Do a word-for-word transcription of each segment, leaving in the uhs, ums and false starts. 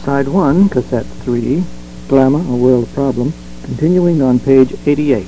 Side one, Cassette three, Glamour, A World Problem, continuing on page eighty-eight.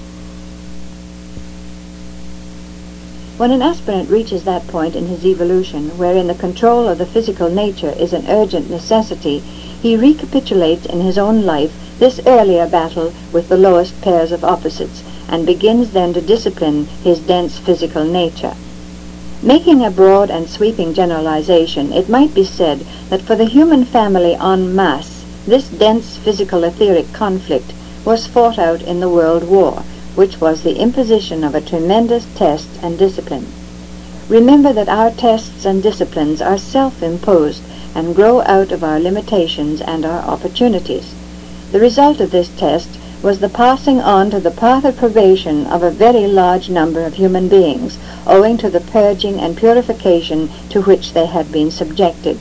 When an aspirant reaches that point in his evolution wherein the control of the physical nature is an urgent necessity, he recapitulates in his own life this earlier battle with the lowest pairs of opposites, and begins then to discipline his dense physical nature. Making a broad and sweeping generalization, it might be said that for the human family en masse, this dense physical etheric conflict was fought out in the World War, which was the imposition of a tremendous test and discipline. Remember that our tests and disciplines are self-imposed and grow out of our limitations and our opportunities. The result of this test was the passing on to the path of probation of a very large number of human beings, owing to the purging and purification to which they had been subjected.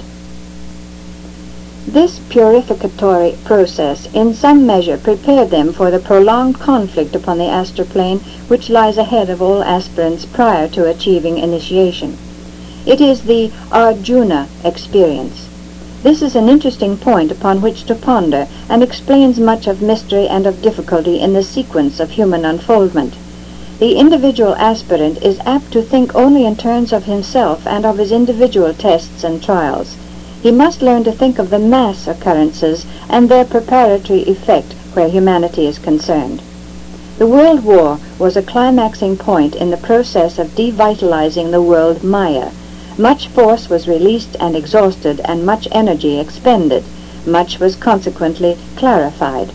This purificatory process in some measure prepared them for the prolonged conflict upon the astral plane which lies ahead of all aspirants prior to achieving initiation. It is the Arjuna experience. This is an interesting point upon which to ponder, and explains much of mystery and of difficulty in the sequence of human unfoldment. The individual aspirant is apt to think only in terms of himself and of his individual tests and trials. He must learn to think of the mass occurrences and their preparatory effect where humanity is concerned. The World War was a climaxing point in the process of devitalizing the world Maya. Much force was released and exhausted, and much energy expended. Much was consequently clarified.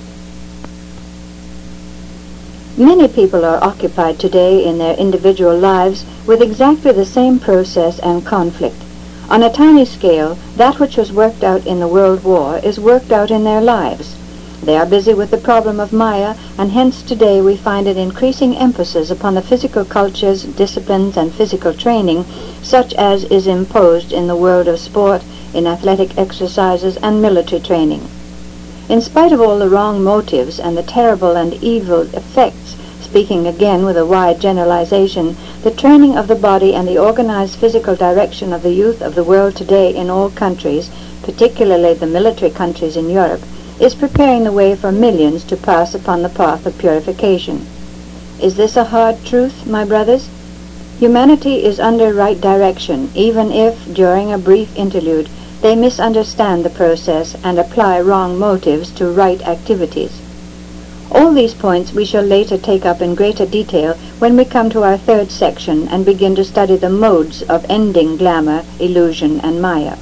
Many people are occupied today in their individual lives with exactly the same process and conflict. On a tiny scale, that which was worked out in the World War is worked out in their lives. They are busy with the problem of Maya, and hence today we find an increasing emphasis upon the physical cultures, disciplines, and physical training, such as is imposed in the world of sport, in athletic exercises, and military training. In spite of all the wrong motives and the terrible and evil effects, speaking again with a wide generalization, the training of the body and the organized physical direction of the youth of the world today in all countries, particularly the military countries in Europe, is preparing the way for millions to pass upon the path of purification. Is this a hard truth, my brothers? Humanity is under right direction, even if, during a brief interlude, they misunderstand the process and apply wrong motives to right activities. All these points we shall later take up in greater detail when we come to our third section and begin to study the modes of ending glamour, illusion, and Maya.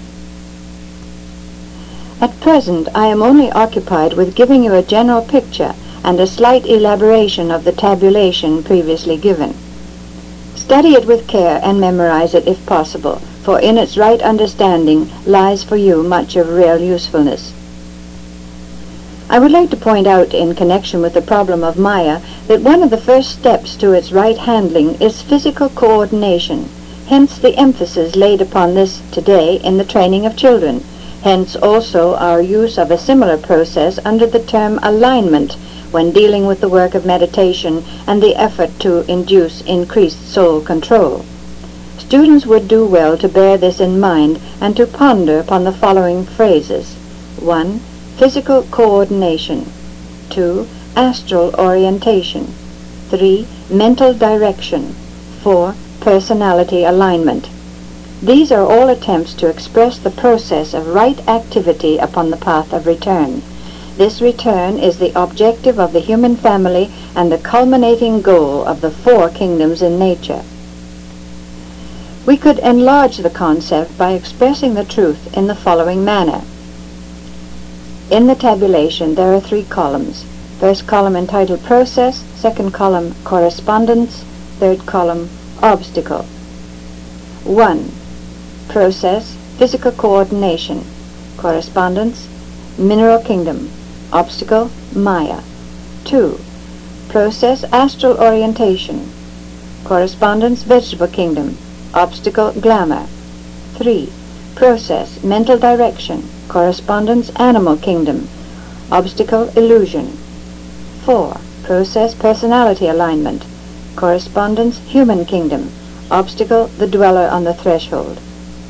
At present, I am only occupied with giving you a general picture and a slight elaboration of the tabulation previously given. Study it with care and memorize it if possible, for in its right understanding lies for you much of real usefulness. I would like to point out in connection with the problem of Maya that one of the first steps to its right handling is physical coordination. Hence the emphasis laid upon this today in the training of children. Hence also our use of a similar process under the term alignment when dealing with the work of meditation and the effort to induce increased soul control. Students would do well to bear this in mind and to ponder upon the following phrases. one. Physical coordination. two. Astral orientation. three. Mental direction. four. Personality alignment. These are all attempts to express the process of right activity upon the path of return. This return is the objective of the human family and the culminating goal of the four kingdoms in nature. We could enlarge the concept by expressing the truth in the following manner. In the tabulation there are three columns. First column entitled Process, second column Correspondence, third column Obstacle. one. Process, physical coordination. Correspondence, mineral kingdom. Obstacle, Maya. two. Process, astral orientation. Correspondence, vegetable kingdom. Obstacle, glamour. three. Process, mental direction. Correspondence, animal kingdom. Obstacle, illusion. four. Process, personality alignment. Correspondence, human kingdom. Obstacle, the dweller on the threshold.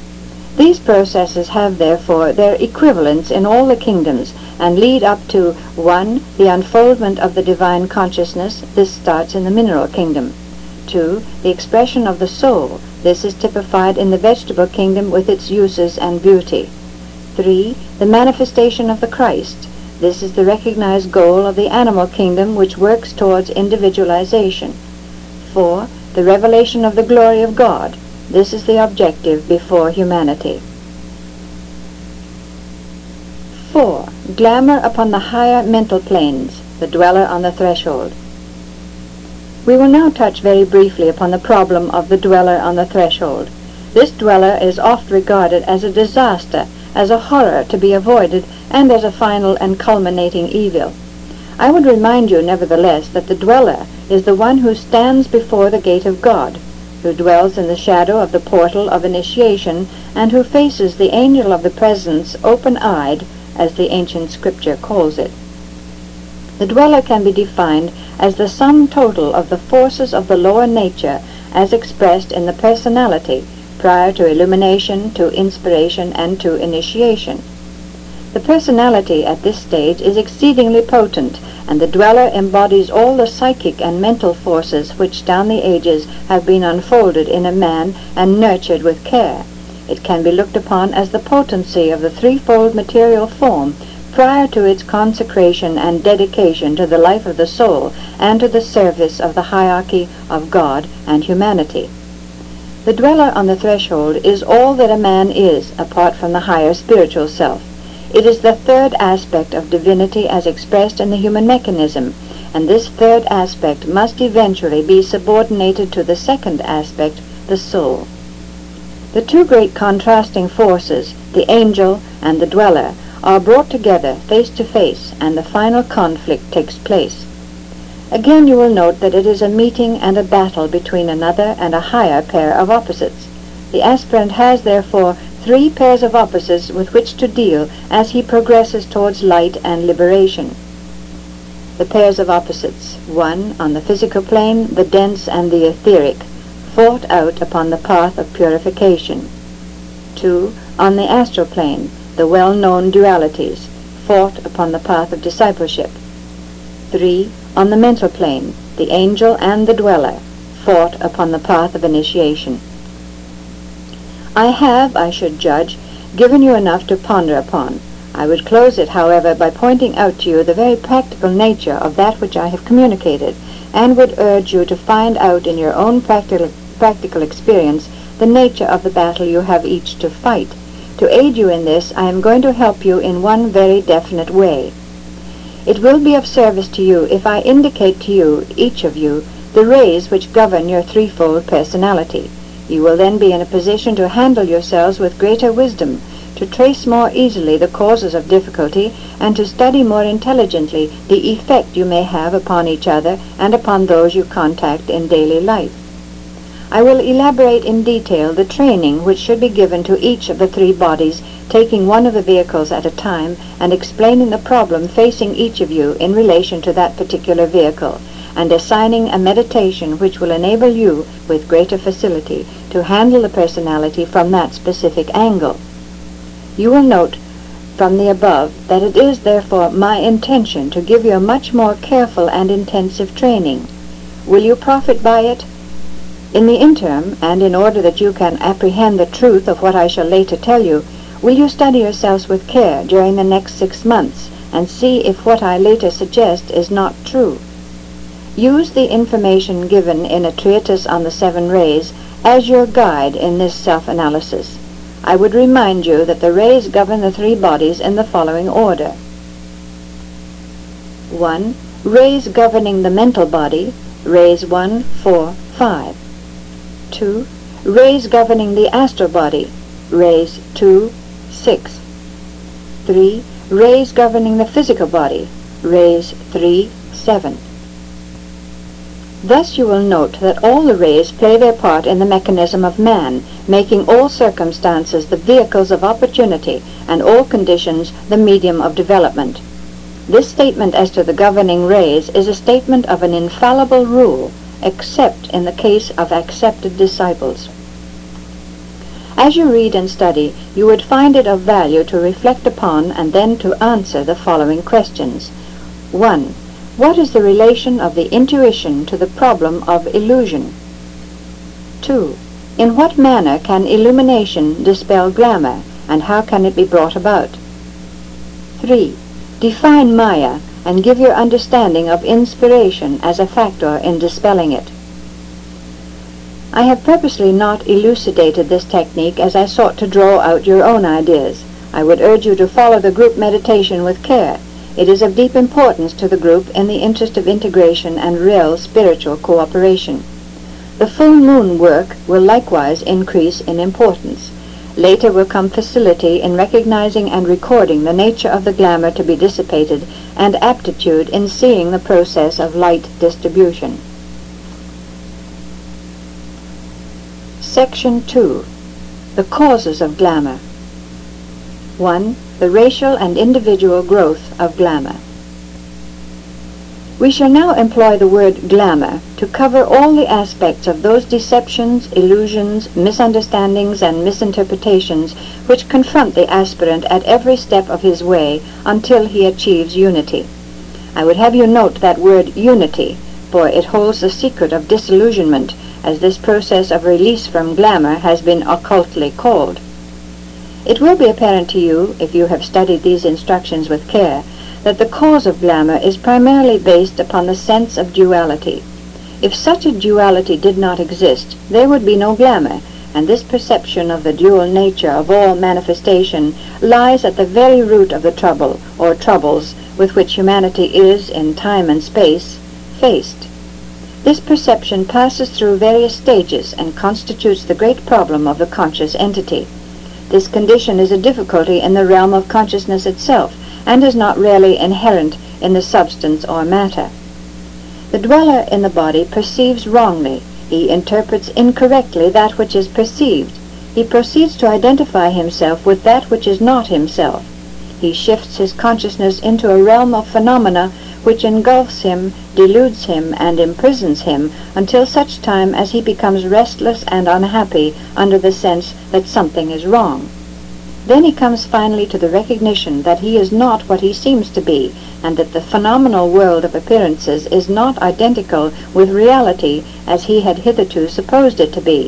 These processes have, therefore, their equivalents in all the kingdoms, and lead up to one. The unfoldment of the divine consciousness. This starts in the mineral kingdom. two. The expression of the soul. This is typified in the vegetable kingdom with its uses and beauty. three. The manifestation of the Christ. This is the recognized goal of the animal kingdom, which works towards individualization. four. The revelation of the glory of God. This is the objective before humanity. four. Glamour upon the higher mental planes, the dweller on the threshold. We will now touch very briefly upon the problem of the dweller on the threshold. This dweller is oft regarded as a disaster, as a horror to be avoided, and as a final and culminating evil. I would remind you, nevertheless, that the dweller is the one who stands before the gate of God, who dwells in the shadow of the portal of initiation, and who faces the angel of the presence open-eyed, as the ancient scripture calls it. The dweller can be defined as the sum total of the forces of the lower nature as expressed in the personality prior to illumination, to inspiration, and to initiation. The personality at this stage is exceedingly potent, and the dweller embodies all the psychic and mental forces which down the ages have been unfolded in a man and nurtured with care. It can be looked upon as the potency of the threefold material form prior to its consecration and dedication to the life of the soul and to the service of the hierarchy of God and humanity. The dweller on the threshold is all that a man is apart from the higher spiritual self. It is the third aspect of divinity as expressed in the human mechanism, and this third aspect must eventually be subordinated to the second aspect, the soul. The two great contrasting forces, the angel and the dweller, are brought together face to face, and the final conflict takes place. Again you will note that it is a meeting and a battle between another and a higher pair of opposites. The aspirant has, therefore, three pairs of opposites with which to deal as he progresses towards light and liberation. The pairs of opposites: one, on the physical plane, the dense and the etheric, fought out upon the path of purification. Two, on the astral plane, the well-known dualities, fought upon the path of discipleship. Three, on the mental plane, the angel and the dweller, fought upon the path of initiation. I have, I should judge, given you enough to ponder upon. I would close it, however, by pointing out to you the very practical nature of that which I have communicated, and would urge you to find out in your own practical, practical experience the nature of the battle you have each to fight. To aid you in this, I am going to help you in one very definite way. It will be of service to you if I indicate to you, each of you, the rays which govern your threefold personality. You will then be in a position to handle yourselves with greater wisdom, to trace more easily the causes of difficulty, and to study more intelligently the effect you may have upon each other and upon those you contact in daily life. I will elaborate in detail the training which should be given to each of the three bodies, taking one of the vehicles at a time and explaining the problem facing each of you in relation to that particular vehicle, and assigning a meditation which will enable you, with greater facility, to handle the personality from that specific angle. You will note from the above that it is therefore my intention to give you a much more careful and intensive training. Will you profit by it? In the interim, and in order that you can apprehend the truth of what I shall later tell you, will you study yourselves with care during the next six months and see if what I later suggest is not true? Use the information given in a treatise on the seven rays as your guide in this self-analysis. I would remind you that the rays govern the three bodies in the following order. one. Rays governing the mental body, rays one, four, five. two. Rays governing the astral body, rays two, six. three. Rays governing the physical body, rays three, seven. Thus you will note that all the rays play their part in the mechanism of man, making all circumstances the vehicles of opportunity and all conditions the medium of development. This statement as to the governing rays is a statement of an infallible rule, except in the case of accepted disciples. As you read and study, you would find it of value to reflect upon and then to answer the following questions. one. What is the relation of the intuition to the problem of illusion? two. In what manner can illumination dispel glamour, and how can it be brought about? three. Define Maya and give your understanding of inspiration as a factor in dispelling it. I have purposely not elucidated this technique as I sought to draw out your own ideas. I would urge you to follow the group meditation with care. It is of deep importance to the group in the interest of integration and real spiritual cooperation. The full moon work will likewise increase in importance. Later will come facility in recognizing and recording the nature of the glamour to be dissipated and aptitude in seeing the process of light distribution. Section two. The causes of glamour. one. The racial and individual growth of glamour. We shall now employ the word glamour to cover all the aspects of those deceptions, illusions, misunderstandings, and misinterpretations which confront the aspirant at every step of his way until he achieves unity. I would have you note that word unity, for it holds the secret of disillusionment, as this process of release from glamour has been occultly called. It will be apparent to you, if you have studied these instructions with care, that the cause of glamour is primarily based upon the sense of duality. If such a duality did not exist, there would be no glamour, and this perception of the dual nature of all manifestation lies at the very root of the trouble, or troubles, with which humanity is, in time and space, faced. This perception passes through various stages and constitutes the great problem of the conscious entity. This condition is a difficulty in the realm of consciousness itself, and is not really inherent in the substance or matter. The dweller in the body perceives wrongly. He interprets incorrectly that which is perceived. He proceeds to identify himself with that which is not himself. He shifts his consciousness into a realm of phenomena which engulfs him, deludes him, and imprisons him until such time as he becomes restless and unhappy under the sense that something is wrong. Then he comes finally to the recognition that he is not what he seems to be, and that the phenomenal world of appearances is not identical with reality as he had hitherto supposed it to be.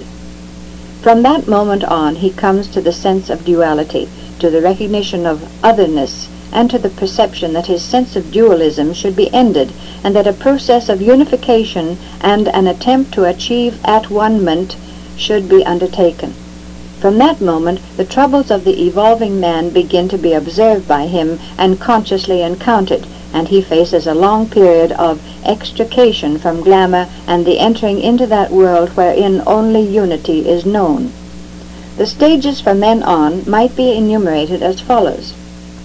From that moment on he comes to the sense of duality, to the recognition of otherness, and to the perception that his sense of dualism should be ended, and that a process of unification and an attempt to achieve at-one-ment should be undertaken. From that moment, the troubles of the evolving man begin to be observed by him and consciously encountered, and he faces a long period of extrication from glamour and the entering into that world wherein only unity is known. The stages from then on might be enumerated as follows.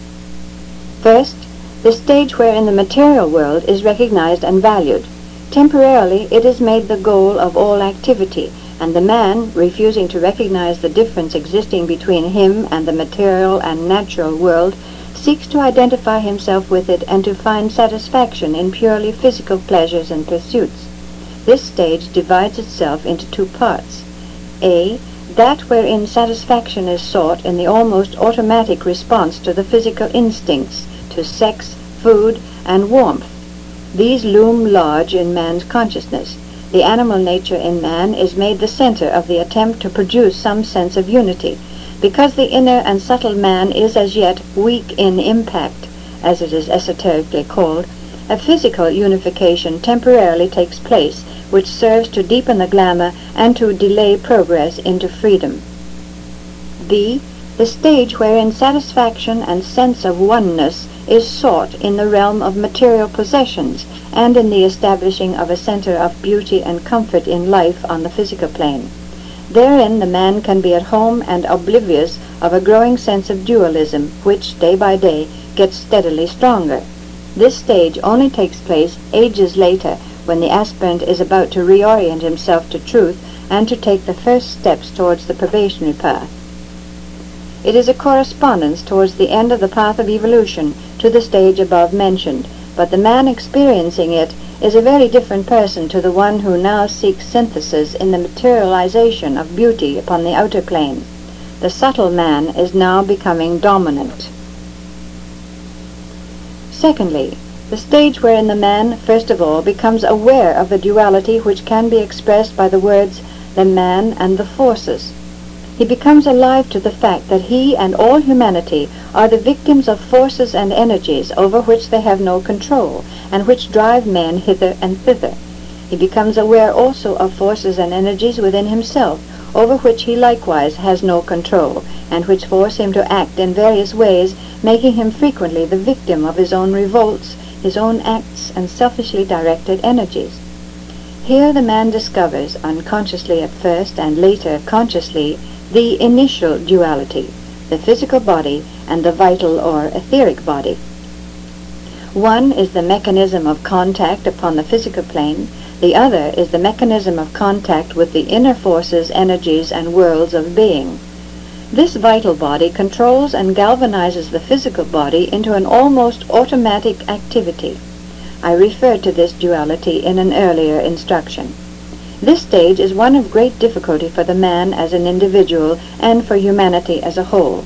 First, the stage wherein the material world is recognized and valued. Temporarily, it is made the goal of all activity, and the man, refusing to recognize the difference existing between him and the material and natural world, seeks to identify himself with it and to find satisfaction in purely physical pleasures and pursuits. This stage divides itself into two parts. A. That wherein satisfaction is sought in the almost automatic response to the physical instincts, to sex, food, and warmth. These loom large in man's consciousness. The animal nature in man is made the center of the attempt to produce some sense of unity. Because the inner and subtle man is as yet weak in impact, as it is esoterically called, a physical unification temporarily takes place, which serves to deepen the glamour and to delay progress into freedom. B. The stage wherein satisfaction and sense of oneness is sought in the realm of material possessions and in the establishing of a center of beauty and comfort in life on the physical plane. Therein the man can be at home and oblivious of a growing sense of dualism, which, day by day, gets steadily stronger. This stage only takes place ages later, when the aspirant is about to reorient himself to truth and to take the first steps towards the probationary path. It is a correspondence towards the end of the path of evolution to the stage above mentioned, but the man experiencing it is a very different person to the one who now seeks synthesis in the materialization of beauty upon the outer plane. The subtle man is now becoming dominant. Secondly, the stage wherein the man, first of all, becomes aware of the duality which can be expressed by the words the man and the forces. He becomes alive to the fact that he and all humanity are the victims of forces and energies over which they have no control, and which drive men hither and thither. He becomes aware also of forces and energies within himself, over which he likewise has no control, and which force him to act in various ways, making him frequently the victim of his own revolts, his own acts, and selfishly directed energies. Here the man discovers, unconsciously at first and later consciously, the initial duality, the physical body and the vital or etheric body. One is the mechanism of contact upon the physical plane, the other is the mechanism of contact with the inner forces, energies, and worlds of being. This vital body controls and galvanizes the physical body into an almost automatic activity. I referred to this duality in an earlier instruction. This stage is one of great difficulty for the man as an individual and for humanity as a whole.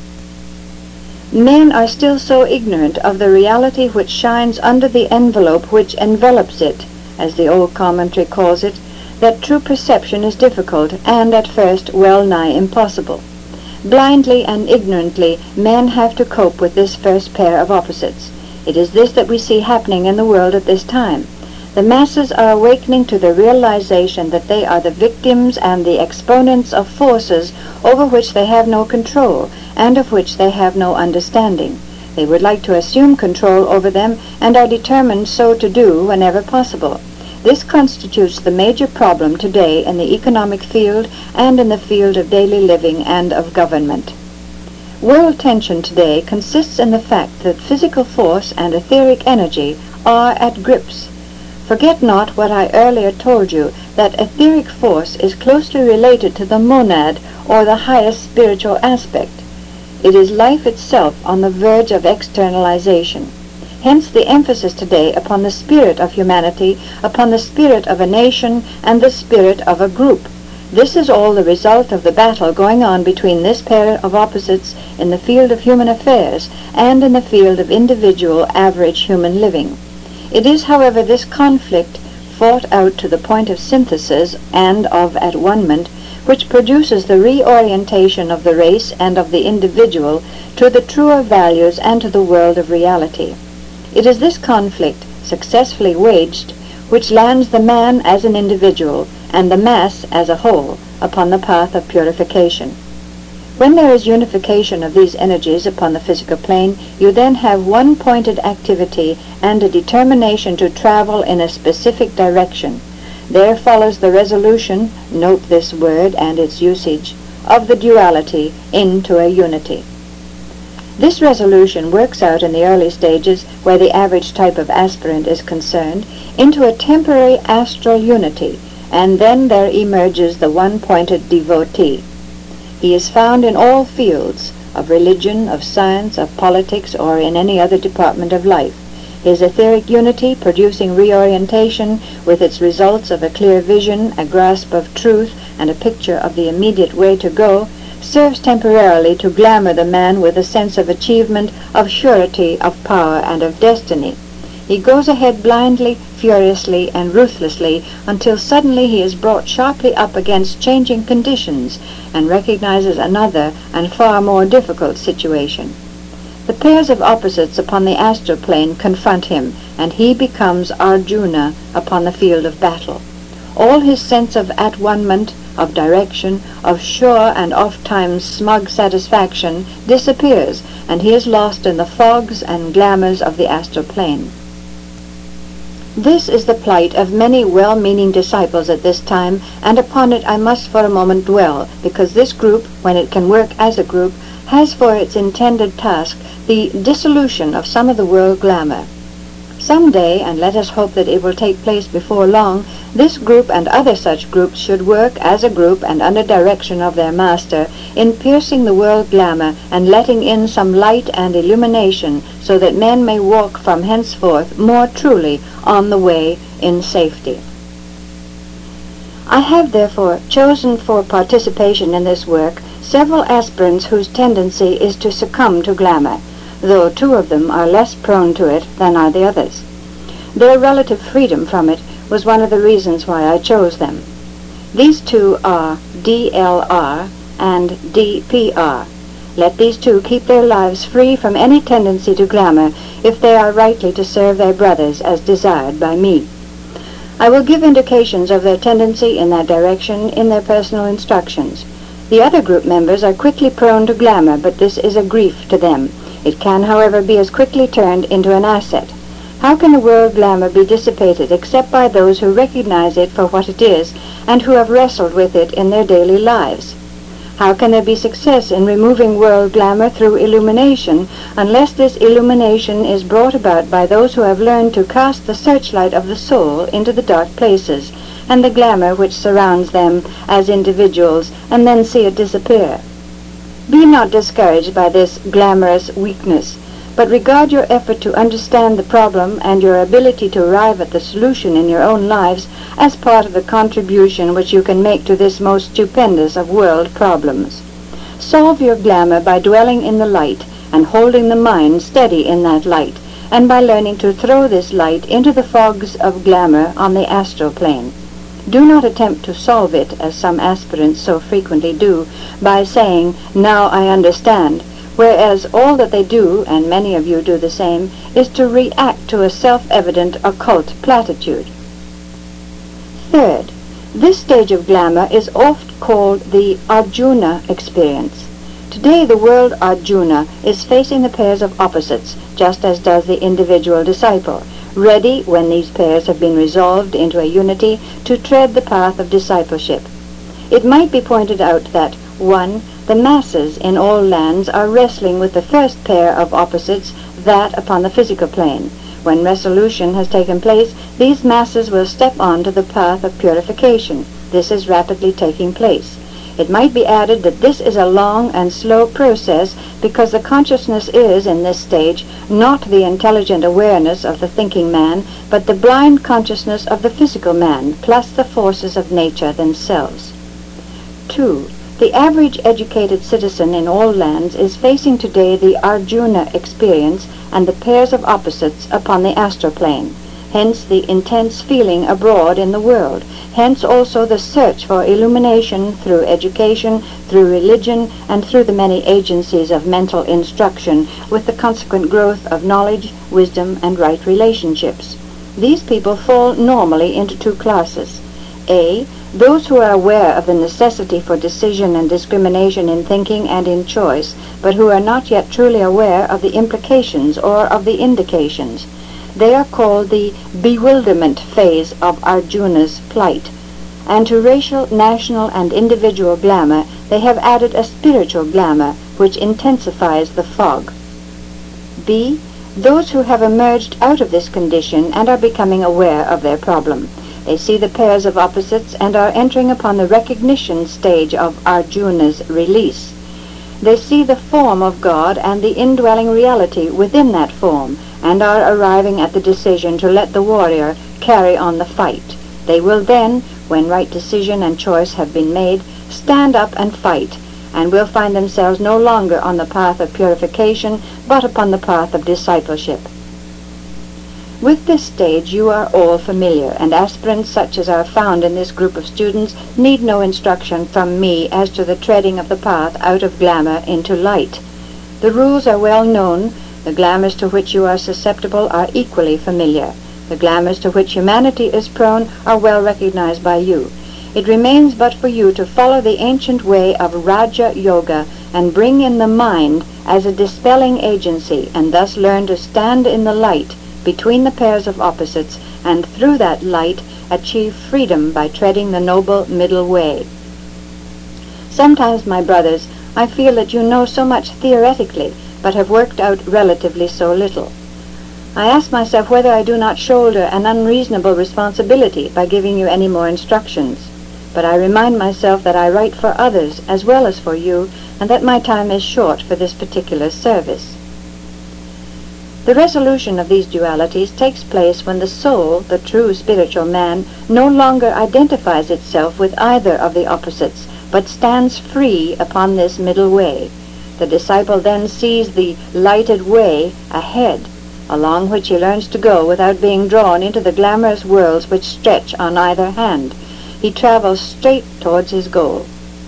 Men are still so ignorant of the reality which shines under the envelope which envelops it, as the old commentary calls it, that true perception is difficult and at first well nigh impossible. Blindly and ignorantly men have to cope with this first pair of opposites. It is this that we see happening in the world at this time. The masses are awakening to the realization that they are the victims and the exponents of forces over which they have no control and of which they have no understanding. They would like to assume control over them and are determined so to do whenever possible. This constitutes the major problem today in the economic field and in the field of daily living and of government. World tension today consists in the fact that physical force and etheric energy are at grips. Forget not what I earlier told you, that etheric force is closely related to the monad, or the highest spiritual aspect. It is life itself on the verge of externalization. Hence the emphasis today upon the spirit of humanity, upon the spirit of a nation, and the spirit of a group. This is all the result of the battle going on between this pair of opposites in the field of human affairs and in the field of individual average human living. It is, however, this conflict, fought out to the point of synthesis and of at-one-ment, which produces the reorientation of the race and of the individual to the truer values and to the world of reality. It is this conflict, successfully waged, which lands the man as an individual and the mass as a whole upon the path of purification. When there is unification of these energies upon the physical plane, you then have one pointed activity and a determination to travel in a specific direction. There follows the resolution, note this word and its usage, of the duality into a unity. This resolution works out in the early stages, where the average type of aspirant is concerned, into a temporary astral unity, and then there emerges the one-pointed devotee. He is found in all fields, of religion, of science, of politics, or in any other department of life. His etheric unity, producing reorientation with its results of a clear vision, a grasp of truth, and a picture of the immediate way to go, serves temporarily to glamour the man with a sense of achievement, of surety, of power, and of destiny. He goes ahead blindly, furiously, and ruthlessly until suddenly he is brought sharply up against changing conditions and recognizes another and far more difficult situation. The pairs of opposites upon the astral plane confront him, and he becomes Arjuna upon the field of battle. All his sense of at-one-ment, of direction, of sure and oft-times smug satisfaction disappears, and he is lost in the fogs and glamours of the astral plane. This is the plight of many well-meaning disciples at this time, and upon it I must for a moment dwell, because this group, when it can work as a group, has for its intended task the dissolution of some of the world glamour. Some day, and let us hope that it will take place before long, this group and other such groups should work as a group and under direction of their master in piercing the world glamour and letting in some light and illumination, so that men may walk from henceforth more truly on the way in safety. I have therefore chosen for participation in this work several aspirants whose tendency is to succumb to glamour, though two of them are less prone to it than are the others. Their relative freedom from it was one of the reasons why I chose them. These two are D L R and D P R. Let these two keep their lives free from any tendency to glamour if they are rightly to serve their brothers as desired by me. I will give indications of their tendency in that direction in their personal instructions. The other group members are quickly prone to glamour, but this is a grief to them. It can, however, be as quickly turned into an asset. How can the world glamour be dissipated except by those who recognize it for what it is and who have wrestled with it in their daily lives? How can there be success in removing world glamour through illumination unless this illumination is brought about by those who have learned to cast the searchlight of the soul into the dark places and the glamour which surrounds them as individuals, and then see it disappear? Be not discouraged by this glamorous weakness, but regard your effort to understand the problem and your ability to arrive at the solution in your own lives as part of the contribution which you can make to this most stupendous of world problems. Solve your glamour by dwelling in the light and holding the mind steady in that light, and by learning to throw this light into the fogs of glamour on the astral plane. Do not attempt to solve it, as some aspirants so frequently do, by saying, "Now I understand," whereas all that they do, and many of you do the same, is to react to a self-evident occult platitude. Third, this stage of glamour is oft called the Arjuna experience. Today the world Arjuna is facing the pairs of opposites, just as does the individual disciple, ready, when these pairs have been resolved into a unity, to tread the path of discipleship. It might be pointed out that, one, the masses in all lands are wrestling with the first pair of opposites, that upon the physical plane. When resolution has taken place, these masses will step on to the path of purification. This is rapidly taking place. It might be added that this is a long and slow process because the consciousness is, in this stage, not the intelligent awareness of the thinking man, but the blind consciousness of the physical man, plus the forces of nature themselves. Two, the average educated citizen in all lands is facing today the Arjuna experience and the pairs of opposites upon the astral plane. Hence the intense feeling abroad in the world. Hence also the search for illumination through education, through religion, and through the many agencies of mental instruction, with the consequent growth of knowledge, wisdom, and right relationships. These people fall normally into two classes. A. Those who are aware of the necessity for decision and discrimination in thinking and in choice, but who are not yet truly aware of the implications or of the indications. They are called the bewilderment phase of Arjuna's plight. And to racial, national, and individual glamour, they have added a spiritual glamour, which intensifies the fog. B. Those who have emerged out of this condition and are becoming aware of their problem. They see the pairs of opposites and are entering upon the recognition stage of Arjuna's release. They see the form of God and the indwelling reality within that form, and are arriving at the decision to let the warrior carry on the fight. They will then, when right decision and choice have been made, stand up and fight, and will find themselves no longer on the path of purification, but upon the path of discipleship. With this stage you are all familiar, and aspirants such as are found in this group of students need no instruction from me as to the treading of the path out of glamour into light. The rules are well known. The glamours to which you are susceptible are equally familiar. The glamours to which humanity is prone are well recognized by you. It remains but for you to follow the ancient way of Raja Yoga and bring in the mind as a dispelling agency, and thus learn to stand in the light between the pairs of opposites, and through that light achieve freedom by treading the noble middle way. Sometimes, my brothers, I feel that you know so much theoretically, but have worked out relatively so little. I ask myself whether I do not shoulder an unreasonable responsibility by giving you any more instructions, but I remind myself that I write for others as well as for you, and that my time is short for this particular service. The resolution of these dualities takes place when the soul, the true spiritual man, no longer identifies itself with either of the opposites, but stands free upon this middle way. The disciple then sees the lighted way ahead, along which he learns to go without being drawn into the glamorous worlds which stretch on either hand. He travels straight towards his goal.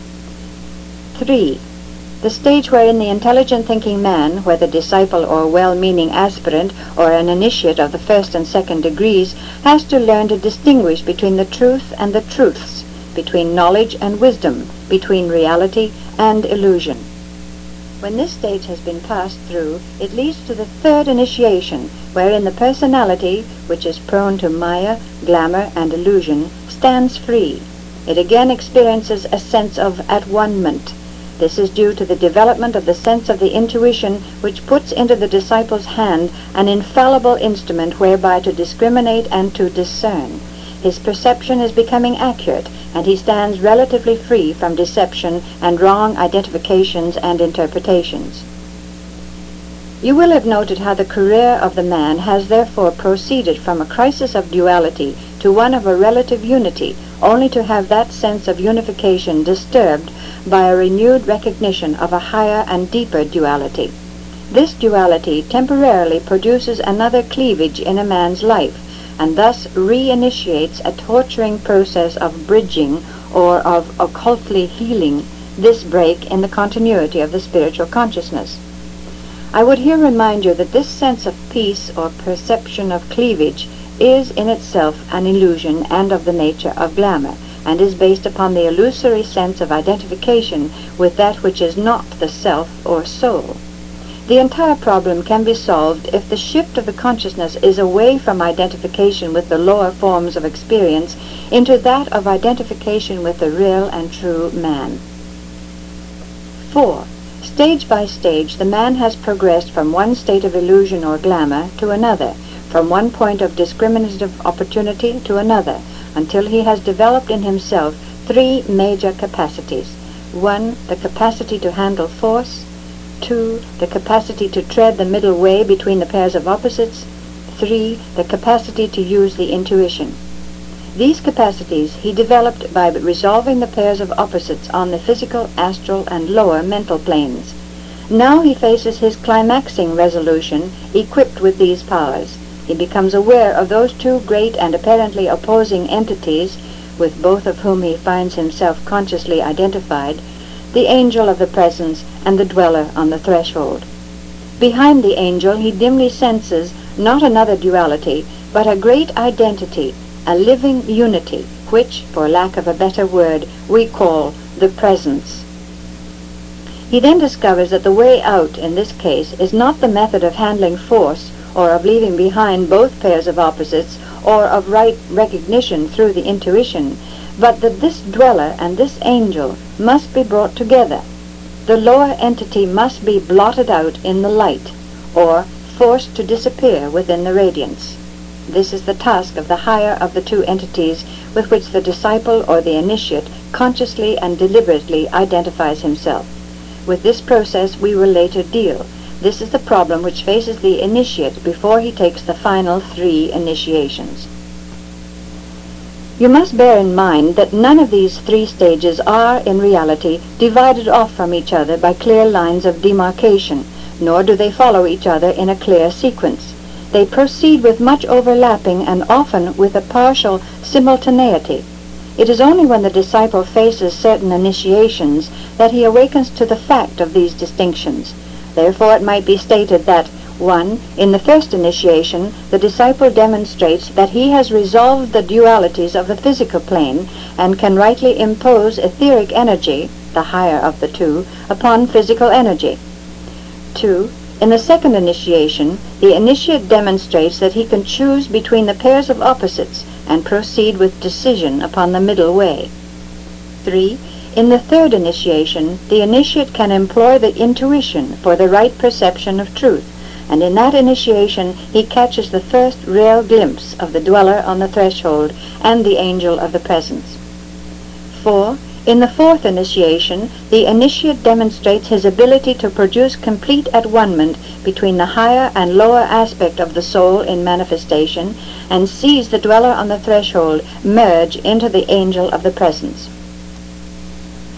Three. The stage wherein the intelligent thinking man, whether disciple or well-meaning aspirant or an initiate of the first and second degrees, has to learn to distinguish between the truth and the truths, between knowledge and wisdom, between reality and illusion. When this stage has been passed through, it leads to the third initiation, wherein the personality, which is prone to maya, glamour, and illusion, stands free. It again experiences a sense of at-one-ment. This is due to the development of the sense of the intuition, which puts into the disciple's hand an infallible instrument whereby to discriminate and to discern. His perception is becoming accurate, and he stands relatively free from deception and wrong identifications and interpretations. You will have noted how the career of the man has therefore proceeded from a crisis of duality to one of a relative unity, only to have that sense of unification disturbed by a renewed recognition of a higher and deeper duality. This duality temporarily produces another cleavage in a man's life, and thus reinitiates a torturing process of bridging or of occultly healing this break in the continuity of the spiritual consciousness. I would here remind you that this sense of peace or perception of cleavage is in itself an illusion and of the nature of glamour, and is based upon the illusory sense of identification with that which is not the self or soul. The entire problem can be solved if the shift of the consciousness is away from identification with the lower forms of experience into that of identification with the real and true man. Four. Stage by stage, the man has progressed from one state of illusion or glamour to another, from one point of discriminative opportunity to another, until he has developed in himself three major capacities. One, the capacity to handle force. Two, the capacity to tread the middle way between the pairs of opposites. Three, the capacity to use the intuition. These capacities he developed by resolving the pairs of opposites on the physical, astral, and lower mental planes. Now he faces his climaxing resolution equipped with these powers. He becomes aware of those two great and apparently opposing entities, with both of whom he finds himself consciously identified, the angel of the presence and the dweller on the threshold. Behind the angel he dimly senses not another duality, but a great identity, a living unity, which, for lack of a better word, we call the presence. He then discovers that the way out in this case is not the method of handling force or of leaving behind both pairs of opposites or of right recognition through the intuition, but that this dweller and this angel must be brought together. The lower entity must be blotted out in the light, or forced to disappear within the radiance. This is the task of the higher of the two entities with which the disciple or the initiate consciously and deliberately identifies himself. With this process we will later deal. This is the problem which faces the initiate before he takes the final three initiations. You must bear in mind that none of these three stages are, in reality, divided off from each other by clear lines of demarcation, nor do they follow each other in a clear sequence. They proceed with much overlapping and often with a partial simultaneity. It is only when the disciple faces certain initiations that he awakens to the fact of these distinctions. Therefore it might be stated that one. In the first initiation, the disciple demonstrates that he has resolved the dualities of the physical plane and can rightly impose etheric energy, the higher of the two, upon physical energy. Two. In the second initiation, the initiate demonstrates that he can choose between the pairs of opposites and proceed with decision upon the middle way. Three. In the third initiation, the initiate can employ the intuition for the right perception of truth, and in that initiation he catches the first real glimpse of the dweller on the threshold and the angel of the presence. Four. In the fourth initiation, the initiate demonstrates his ability to produce complete at-one-ment between the higher and lower aspect of the soul in manifestation, and sees the dweller on the threshold merge into the angel of the presence.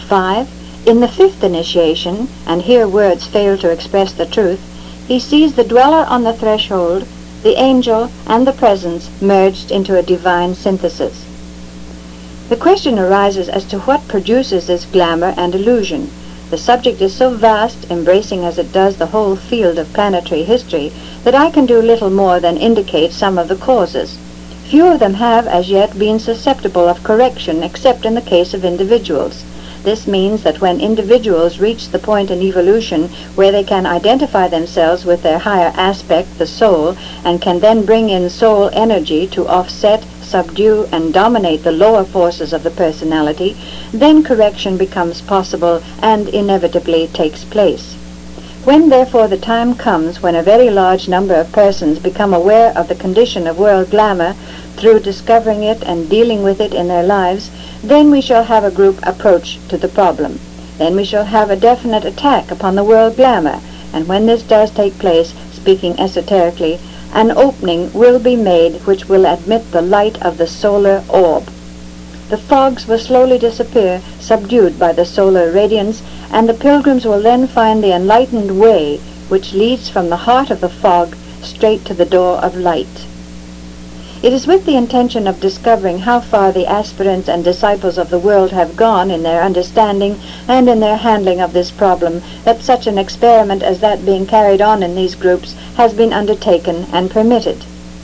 Five, in the fifth initiation, and here words fail to express the truth, he sees the dweller on the threshold, the angel, and the presence merged into a divine synthesis. The question arises as to what produces this glamour and illusion. The subject is so vast, embracing as it does the whole field of planetary history, that I can do little more than indicate some of the causes. Few of them have as yet been susceptible of correction except in the case of individuals. This means that when individuals reach the point in evolution where they can identify themselves with their higher aspect, the soul, and can then bring in soul energy to offset, subdue, and dominate the lower forces of the personality, then correction becomes possible and inevitably takes place. When therefore the time comes when a very large number of persons become aware of the condition of world glamour through discovering it and dealing with it in their lives, then we shall have a group approach to the problem. Then we shall have a definite attack upon the world glamour, and when this does take place, speaking esoterically, an opening will be made which will admit the light of the solar orb. The fogs will slowly disappear, subdued by the solar radiance, and the pilgrims will then find the enlightened way which leads from the heart of the fog straight to the door of light. It is with the intention of discovering how far the aspirants and disciples of the world have gone in their understanding and in their handling of this problem that such an experiment as that being carried on in these groups has been undertaken and permitted.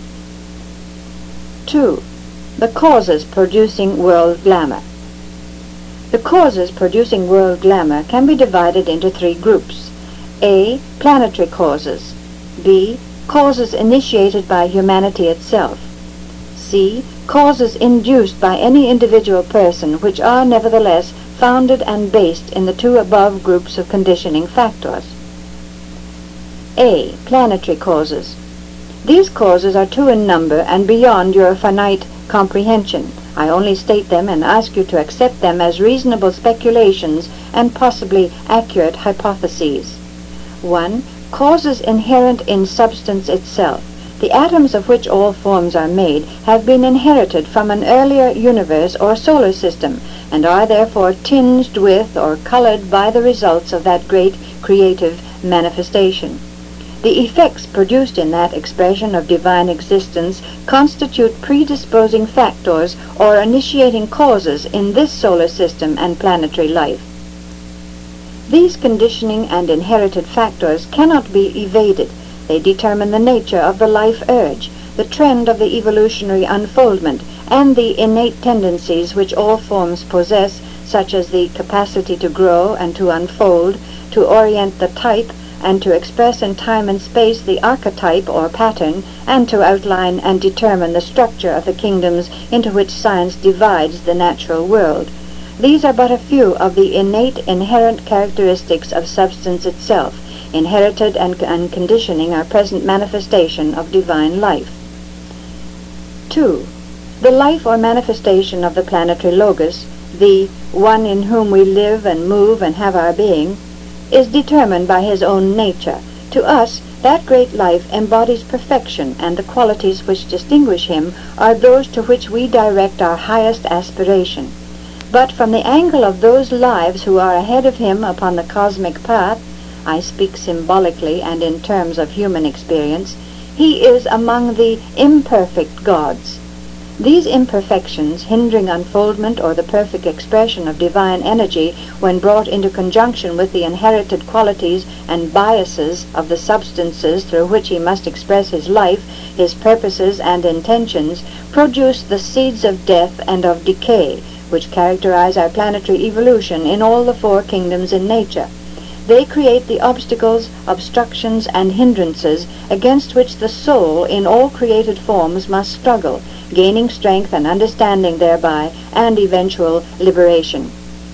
Two. The causes producing world glamour. The causes producing world glamour can be divided into three groups. A. Planetary causes. B. Causes initiated by humanity itself. C. Causes induced by any individual person, which are nevertheless founded and based in the two above groups of conditioning factors. A. Planetary causes. These causes are two in number and beyond your finite comprehension. I only state them and ask you to accept them as reasonable speculations and possibly accurate hypotheses. One. Causes inherent in substance itself. The atoms of which all forms are made have been inherited from an earlier universe or solar system, and are therefore tinged with or colored by the results of that great creative manifestation. The effects produced in that expression of divine existence constitute predisposing factors or initiating causes in this solar system and planetary life. These conditioning and inherited factors cannot be evaded. They determine the nature of the life urge, the trend of the evolutionary unfoldment, and the innate tendencies which all forms possess, such as the capacity to grow and to unfold, to orient the type, and to express in time and space the archetype or pattern, and to outline and determine the structure of the kingdoms into which science divides the natural world. These are but a few of the innate inherent characteristics of substance itself, inherited and, and conditioning our present manifestation of divine life. Two. The life or manifestation of the planetary logos, the one in whom we live and move and have our being, is determined by his own nature. To us, that great life embodies perfection, and the qualities which distinguish him are those to which we direct our highest aspiration. But from the angle of those lives who are ahead of him upon the cosmic path, I speak symbolically and in terms of human experience, he is among the imperfect gods. These imperfections, hindering unfoldment or the perfect expression of divine energy when brought into conjunction with the inherited qualities and biases of the substances through which he must express his life, his purposes and intentions, produce the seeds of death and of decay, which characterize our planetary evolution in all the four kingdoms in nature. They create the obstacles, obstructions, and hindrances against which the soul in all created forms must struggle, gaining strength and understanding thereby, and eventual liberation.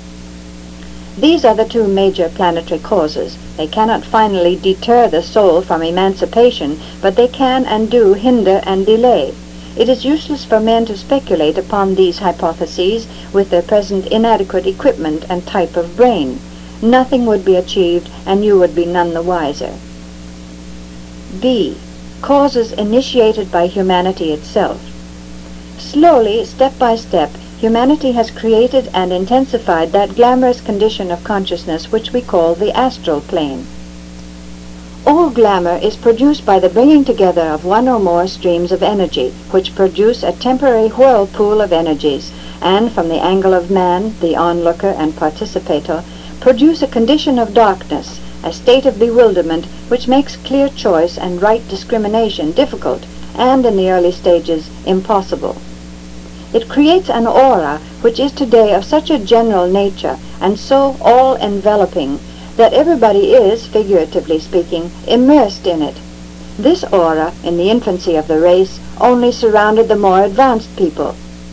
These are the two major planetary causes. They cannot finally deter the soul from emancipation, but they can and do hinder and delay. It is useless for men to speculate upon these hypotheses with their present inadequate equipment and type of brain. Nothing would be achieved, and you would be none the wiser. B. Causes initiated by humanity itself. Slowly, step by step, humanity has created and intensified that glamorous condition of consciousness which we call the astral plane. All glamour is produced by the bringing together of one or more streams of energy, which produce a temporary whirlpool of energies, and from the angle of man, the onlooker and participator, produce a condition of darkness, a state of bewilderment which makes clear choice and right discrimination difficult, and in the early stages impossible. It creates an aura which is today of such a general nature and so all-enveloping that everybody is, figuratively speaking, immersed in it. This aura, in the infancy of the race, only surrounded the more advanced people.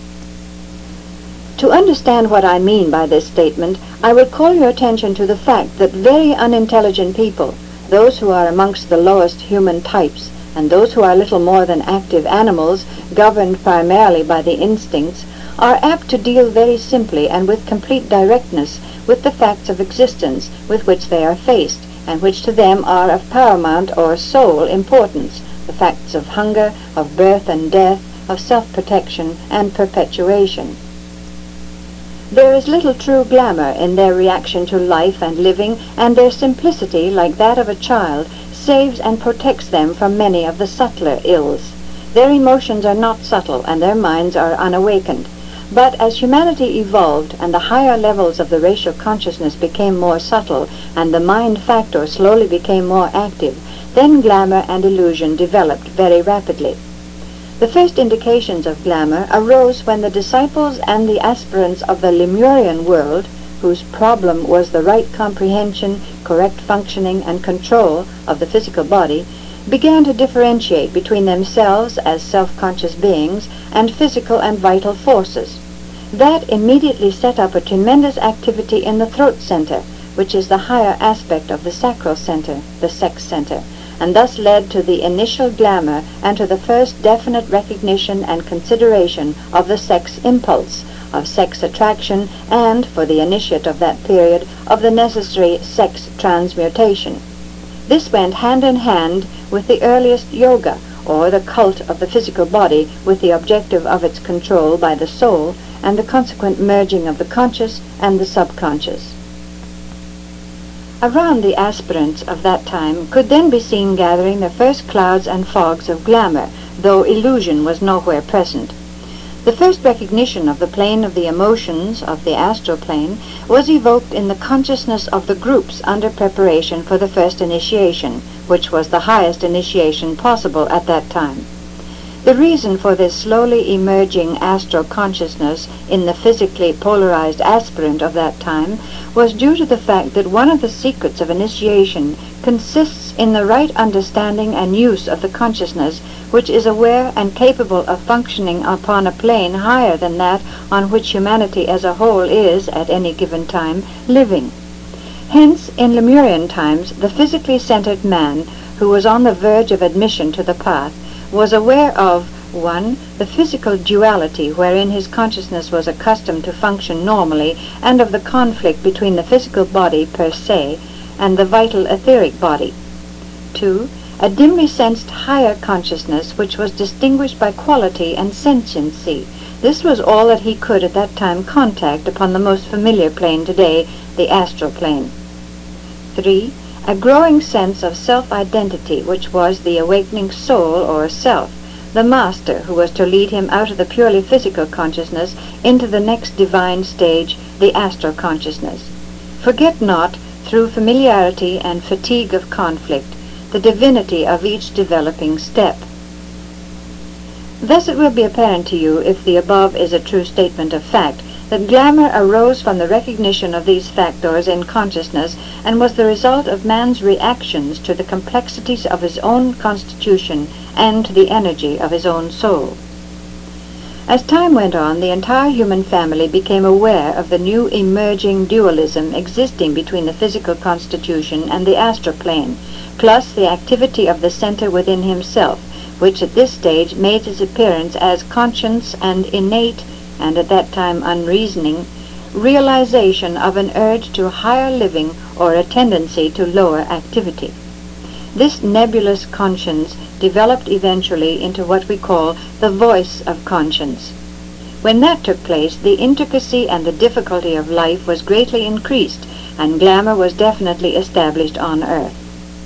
To understand what I mean by this statement, I will call your attention to the fact that very unintelligent people, those who are amongst the lowest human types, and those who are little more than active animals, governed primarily by the instincts, are apt to deal very simply and with complete directness with the facts of existence with which they are faced, and which to them are of paramount or sole importance, the facts of hunger, of birth and death, of self-protection and perpetuation. There is little true glamour in their reaction to life and living, and their simplicity, like that of a child, saves and protects them from many of the subtler ills. Their emotions are not subtle, and their minds are unawakened. But as humanity evolved and the higher levels of the racial consciousness became more subtle and the mind factor slowly became more active, then glamour and illusion developed very rapidly. The first indications of glamour arose when the disciples and the aspirants of the Lemurian world, whose problem was the right comprehension, correct functioning, and control of the physical body, began to differentiate between themselves as self-conscious beings and physical and vital forces. That immediately set up a tremendous activity in the throat center, which is the higher aspect of the sacral center, the sex center, and thus led to the initial glamour and to the first definite recognition and consideration of the sex impulse, of sex attraction, and, for the initiate of that period, of the necessary sex transmutation. This went hand in hand with the earliest yoga, or the cult of the physical body, with the objective of its control by the soul, and the consequent merging of the conscious and the subconscious. Around the aspirants of that time could then be seen gathering the first clouds and fogs of glamour, though illusion was nowhere present. The first recognition of the plane of the emotions, of the astral plane, was evoked in the consciousness of the groups under preparation for the first initiation, which was the highest initiation possible at that time. The reason for this slowly emerging astral consciousness in the physically polarized aspirant of that time was due to the fact that one of the secrets of initiation consists in the right understanding and use of the consciousness which is aware and capable of functioning upon a plane higher than that on which humanity as a whole is, at any given time, living. Hence, in Lemurian times, the physically centered man, who was on the verge of admission to the path, was aware of, one, the physical duality wherein his consciousness was accustomed to function normally, and of the conflict between the physical body per se and the vital etheric body. Two, a dimly sensed higher consciousness which was distinguished by quality and sentiency. This was all that he could at that time contact upon the most familiar plane today, the astral plane. Three, a growing sense of self-identity, which was the awakening soul or self, the master who was to lead him out of the purely physical consciousness into the next divine stage, the astral consciousness. Forget not, through familiarity and fatigue of conflict, the divinity of each developing step. Thus it will be apparent to you, if the above is a true statement of fact, that glamour arose from the recognition of these factors in consciousness and was the result of man's reactions to the complexities of his own constitution and to the energy of his own soul. As time went on, the entire human family became aware of the new emerging dualism existing between the physical constitution and the astral plane, plus the activity of the center within himself, which at this stage made its appearance as conscience and innate, and at that time unreasoning, realization of an urge to higher living or a tendency to lower activity. This nebulous conscience developed eventually into what we call the voice of conscience. When that took place, the intricacy and the difficulty of life was greatly increased, and glamour was definitely established on earth.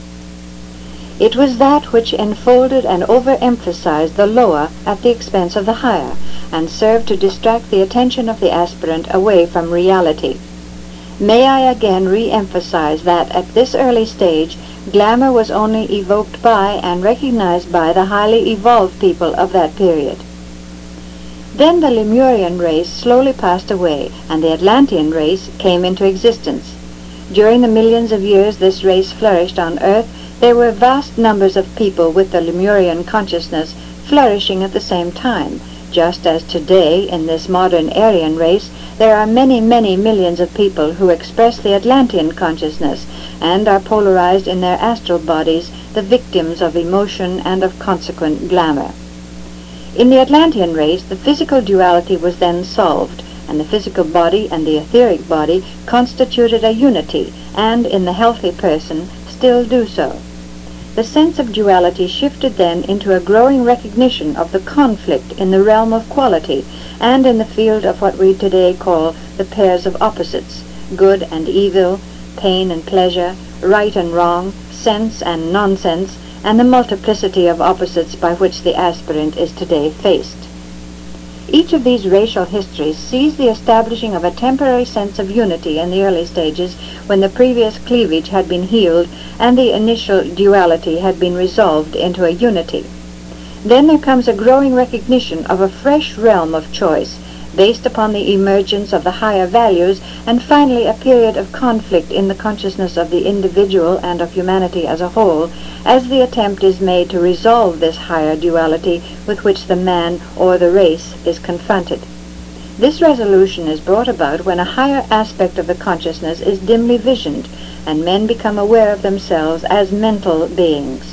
It was that which enfolded and overemphasized the lower at the expense of the higher, and served to distract the attention of the aspirant away from reality. May I again re-emphasize that at this early stage, glamour was only evoked by and recognized by the highly evolved people of that period. Then the Lemurian race slowly passed away, and the Atlantean race came into existence. During the millions of years this race flourished on Earth, there were vast numbers of people with the Lemurian consciousness flourishing at the same time, just as today in this modern Aryan race there are many, many millions of people who express the Atlantean consciousness and are polarized in their astral bodies, the victims of emotion and of consequent glamour. In the Atlantean race, the physical duality was then solved, and the physical body and the etheric body constituted a unity, and in the healthy person still do so. The sense of duality shifted then into a growing recognition of the conflict in the realm of quality and in the field of what we today call the pairs of opposites, good and evil, pain and pleasure, right and wrong, sense and nonsense, and the multiplicity of opposites by which the aspirant is today faced. Each of these racial histories sees the establishing of a temporary sense of unity in the early stages when the previous cleavage had been healed and the initial duality had been resolved into a unity. Then there comes a growing recognition of a fresh realm of choice based upon the emergence of the higher values, and finally a period of conflict in the consciousness of the individual and of humanity as a whole, as the attempt is made to resolve this higher duality with which the man or the race is confronted. This resolution is brought about when a higher aspect of the consciousness is dimly visioned, and men become aware of themselves as mental beings.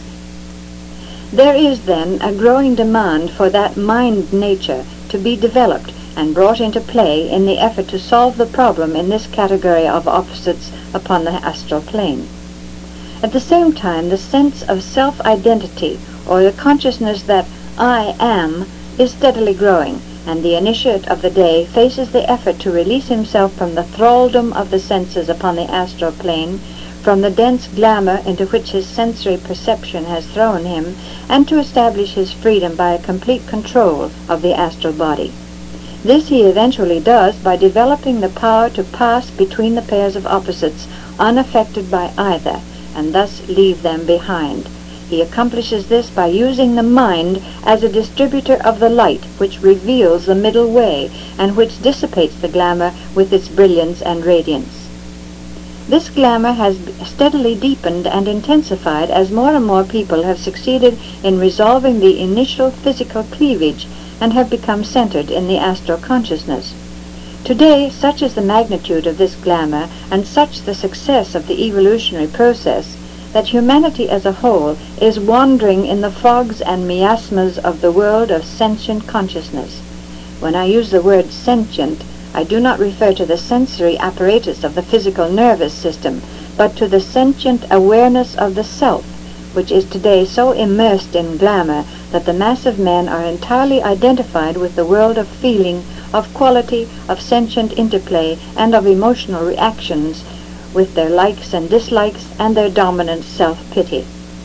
There is then a growing demand for that mind nature to be developed and brought into play in the effort to solve the problem in this category of opposites upon the astral plane. At the same time, the sense of self-identity, or the consciousness that I am, is steadily growing, and the initiate of the day faces the effort to release himself from the thraldom of the senses upon the astral plane, from the dense glamour into which his sensory perception has thrown him, and to establish his freedom by a complete control of the astral body. This he eventually does by developing the power to pass between the pairs of opposites unaffected by either, and thus leave them behind. He accomplishes this by using the mind as a distributor of the light which reveals the middle way and which dissipates the glamour with its brilliance and radiance. This glamour has steadily deepened and intensified as more and more people have succeeded in resolving the initial physical cleavage and have become centered in the astral consciousness. Today, such is the magnitude of this glamour and such the success of the evolutionary process that humanity as a whole is wandering in the fogs and miasmas of the world of sentient consciousness. When I use the word sentient, I do not refer to the sensory apparatus of the physical nervous system, but to the sentient awareness of the self, which is today so immersed in glamour that the mass of men are entirely identified with the world of feeling, of quality, of sentient interplay, and of emotional reactions, with their likes and dislikes and their dominant self-pity.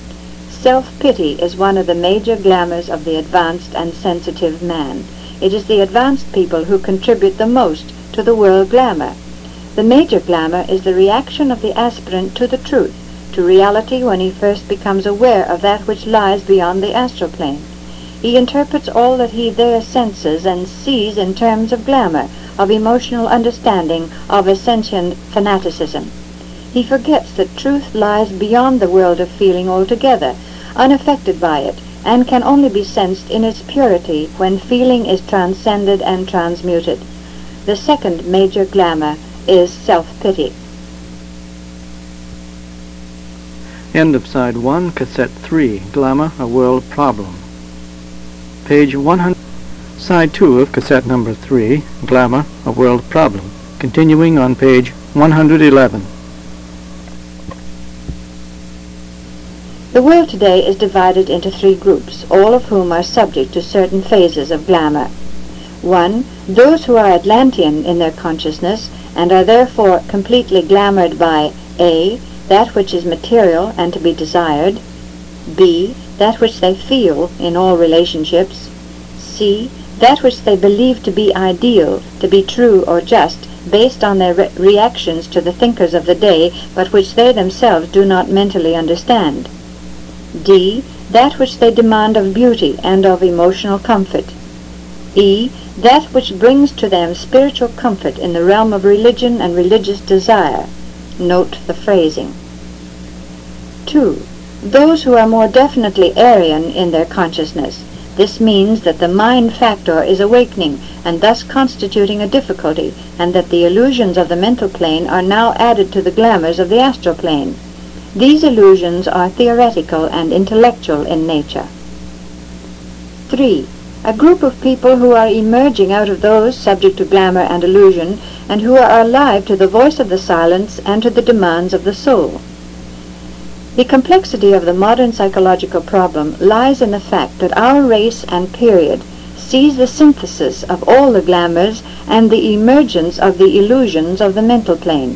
Self-pity is one of the major glamours of the advanced and sensitive man. It is the advanced people who contribute the most to the world glamour. The major glamour is the reaction of the aspirant to the truth, to reality when he first becomes aware of that which lies beyond the astral plane. He interprets all that he there senses and sees in terms of glamour, of emotional understanding, of ascension fanaticism. He forgets that truth lies beyond the world of feeling altogether, unaffected by it, and can only be sensed in its purity when feeling is transcended and transmuted. The second major glamour is self-pity. End of Side one, Cassette three, Glamour, A World Problem. Page one hundred. Side two of Cassette number three, Glamour, A World Problem. Continuing on page one hundred eleven. The world today is divided into three groups, all of whom are subject to certain phases of glamour. One, those who are Atlantean in their consciousness and are therefore completely glamoured by A. that which is material and to be desired, B. that which they feel in all relationships, C. that which they believe to be ideal, to be true or just, based on their re- reactions to the thinkers of the day, but which they themselves do not mentally understand, D. that which they demand of beauty and of emotional comfort, E. that which brings to them spiritual comfort in the realm of religion and religious desire. Note the phrasing. Two. Those who are more definitely Aryan in their consciousness. This means that the mind factor is awakening and thus constituting a difficulty, and that the illusions of the mental plane are now added to the glamours of the astral plane. These illusions are theoretical and intellectual in nature. Three. A group of people who are emerging out of those subject to glamour and illusion, and who are alive to the voice of the silence and to the demands of the soul. The complexity of the modern psychological problem lies in the fact that our race and period sees the synthesis of all the glamours and the emergence of the illusions of the mental plane.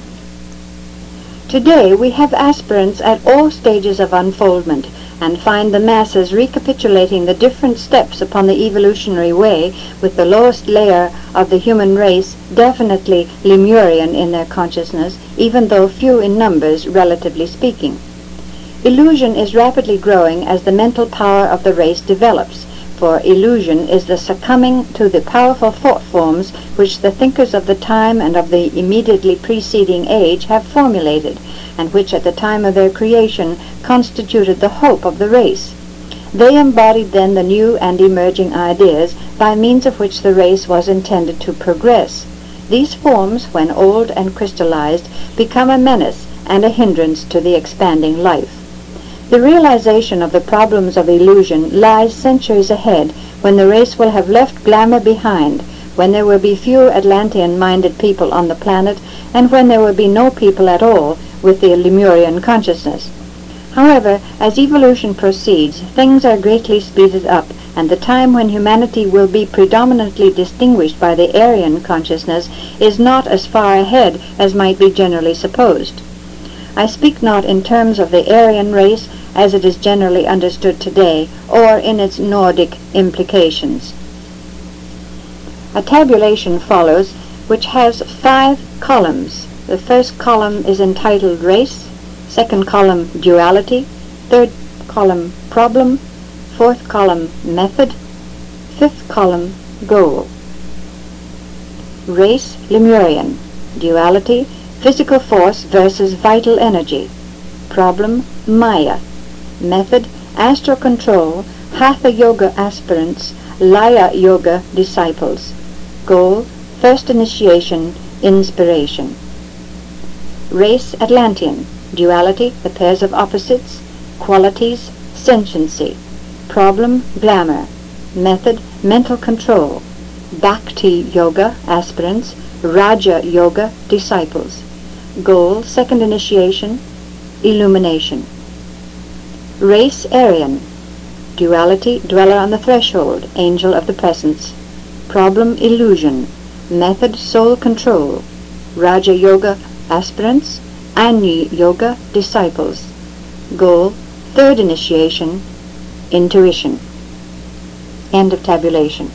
Today we have aspirants at all stages of unfoldment, and find the masses recapitulating the different steps upon the evolutionary way, with the lowest layer of the human race definitely Lemurian in their consciousness, even though few in numbers, relatively speaking. Illusion is rapidly growing as the mental power of the race develops, for illusion is the succumbing to the powerful thought forms which the thinkers of the time and of the immediately preceding age have formulated, and which at the time of their creation constituted the hope of the race. They embodied then the new and emerging ideas by means of which the race was intended to progress. These forms, when old and crystallized, become a menace and a hindrance to the expanding life. The realization of the problems of illusion lies centuries ahead, when the race will have left glamour behind, when there will be few Atlantean-minded people on the planet, and when there will be no people at all with the Lemurian consciousness. However, as evolution proceeds, things are greatly speeded up, and the time when humanity will be predominantly distinguished by the Aryan consciousness is not as far ahead as might be generally supposed. I speak not in terms of the Aryan race as it is generally understood today, or in its Nordic implications. A tabulation follows, which has five columns. The first column is entitled Race, second column Duality, third column Problem, fourth column Method, fifth column Goal. Race, Lemurian. Duality, physical force versus vital energy. Problem, Maya. Method, astral control, Hatha Yoga aspirants, Laya Yoga disciples. Goal, first initiation, inspiration. Race, Atlantean. Duality, the pairs of opposites. Qualities, sentiency. Problem, glamour. Method, mental control. Bhakti Yoga aspirants, Raja Yoga disciples. Goal, second initiation, illumination. Race, Aryan. Duality, dweller on the threshold, angel of the presence. Problem, illusion. Method, soul control. Raja Yoga aspirants, Agni Yoga disciples. Goal, third initiation, intuition. End of tabulation.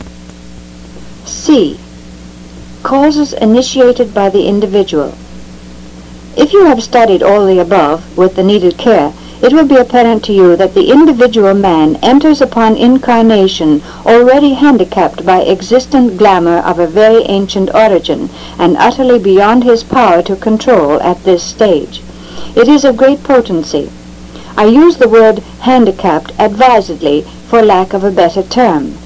C. Causes initiated by the individual. If you have studied all the above with the needed care, it will be apparent to you that the individual man enters upon incarnation already handicapped by existent glamour of a very ancient origin, and utterly beyond his power to control at this stage. It is of great potency. I use the word handicapped advisedly for lack of a better term.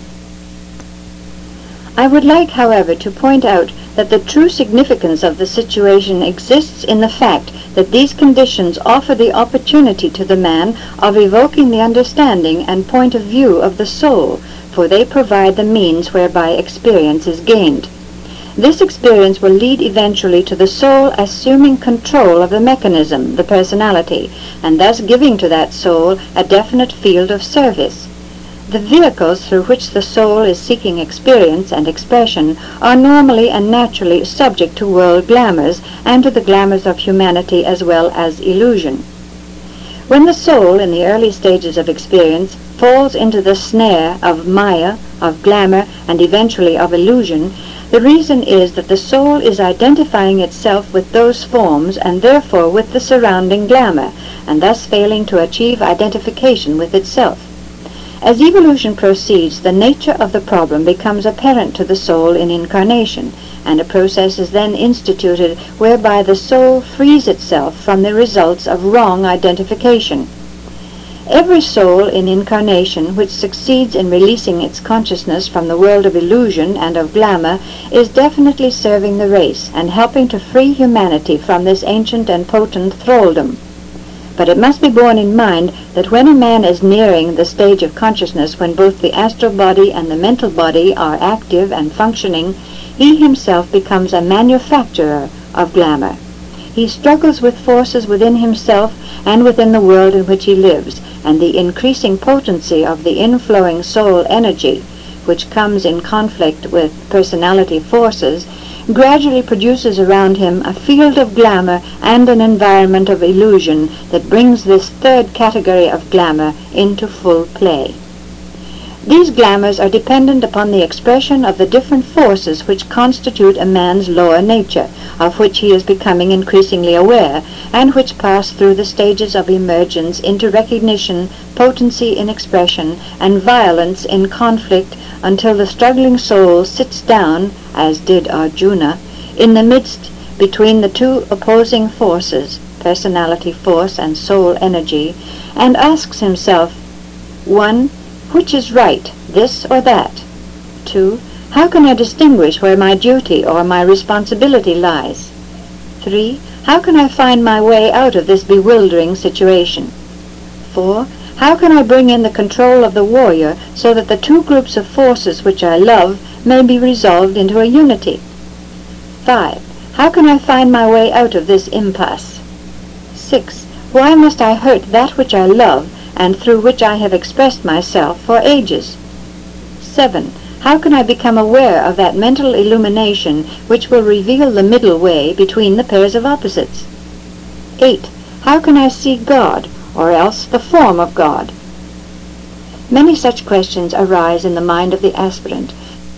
I would like, however, to point out that the true significance of the situation exists in the fact that these conditions offer the opportunity to the man of evoking the understanding and point of view of the soul, for they provide the means whereby experience is gained. This experience will lead eventually to the soul assuming control of the mechanism, the personality, and thus giving to that soul a definite field of service. The vehicles through which the soul is seeking experience and expression are normally and naturally subject to world glamours and to the glamours of humanity as well as illusion. When the soul in the early stages of experience falls into the snare of maya, of glamour, and eventually of illusion, the reason is that the soul is identifying itself with those forms and therefore with the surrounding glamour, and thus failing to achieve identification with itself. As evolution proceeds, the nature of the problem becomes apparent to the soul in incarnation, and a process is then instituted whereby the soul frees itself from the results of wrong identification. Every soul in incarnation which succeeds in releasing its consciousness from the world of illusion and of glamour is definitely serving the race and helping to free humanity from this ancient and potent thraldom. But it must be borne in mind that when a man is nearing the stage of consciousness when both the astral body and the mental body are active and functioning, he himself becomes a manufacturer of glamour. He struggles with forces within himself and within the world in which he lives, and the increasing potency of the inflowing soul energy, which comes in conflict with personality forces, gradually produces around him a field of glamour and an environment of illusion that brings this third category of glamour into full play. These glamours are dependent upon the expression of the different forces which constitute a man's lower nature, of which he is becoming increasingly aware, and which pass through the stages of emergence into recognition, potency in expression, and violence in conflict, until the struggling soul sits down, as did Arjuna, in the midst between the two opposing forces, personality force and soul energy, and asks himself, one, which is right, this or that? Two, how can I distinguish where my duty or my responsibility lies? Three, how can I find my way out of this bewildering situation? Four, how can I bring in the control of the warrior so that the two groups of forces which I love may be resolved into a unity? Five, how can I find my way out of this impasse? Six, why must I hurt that which I love and through which I have expressed myself for ages? Seven, how can I become aware of that mental illumination which will reveal the middle way between the pairs of opposites? Eight, how can I see God, or else the form of God? Many such questions arise in the mind of the aspirant.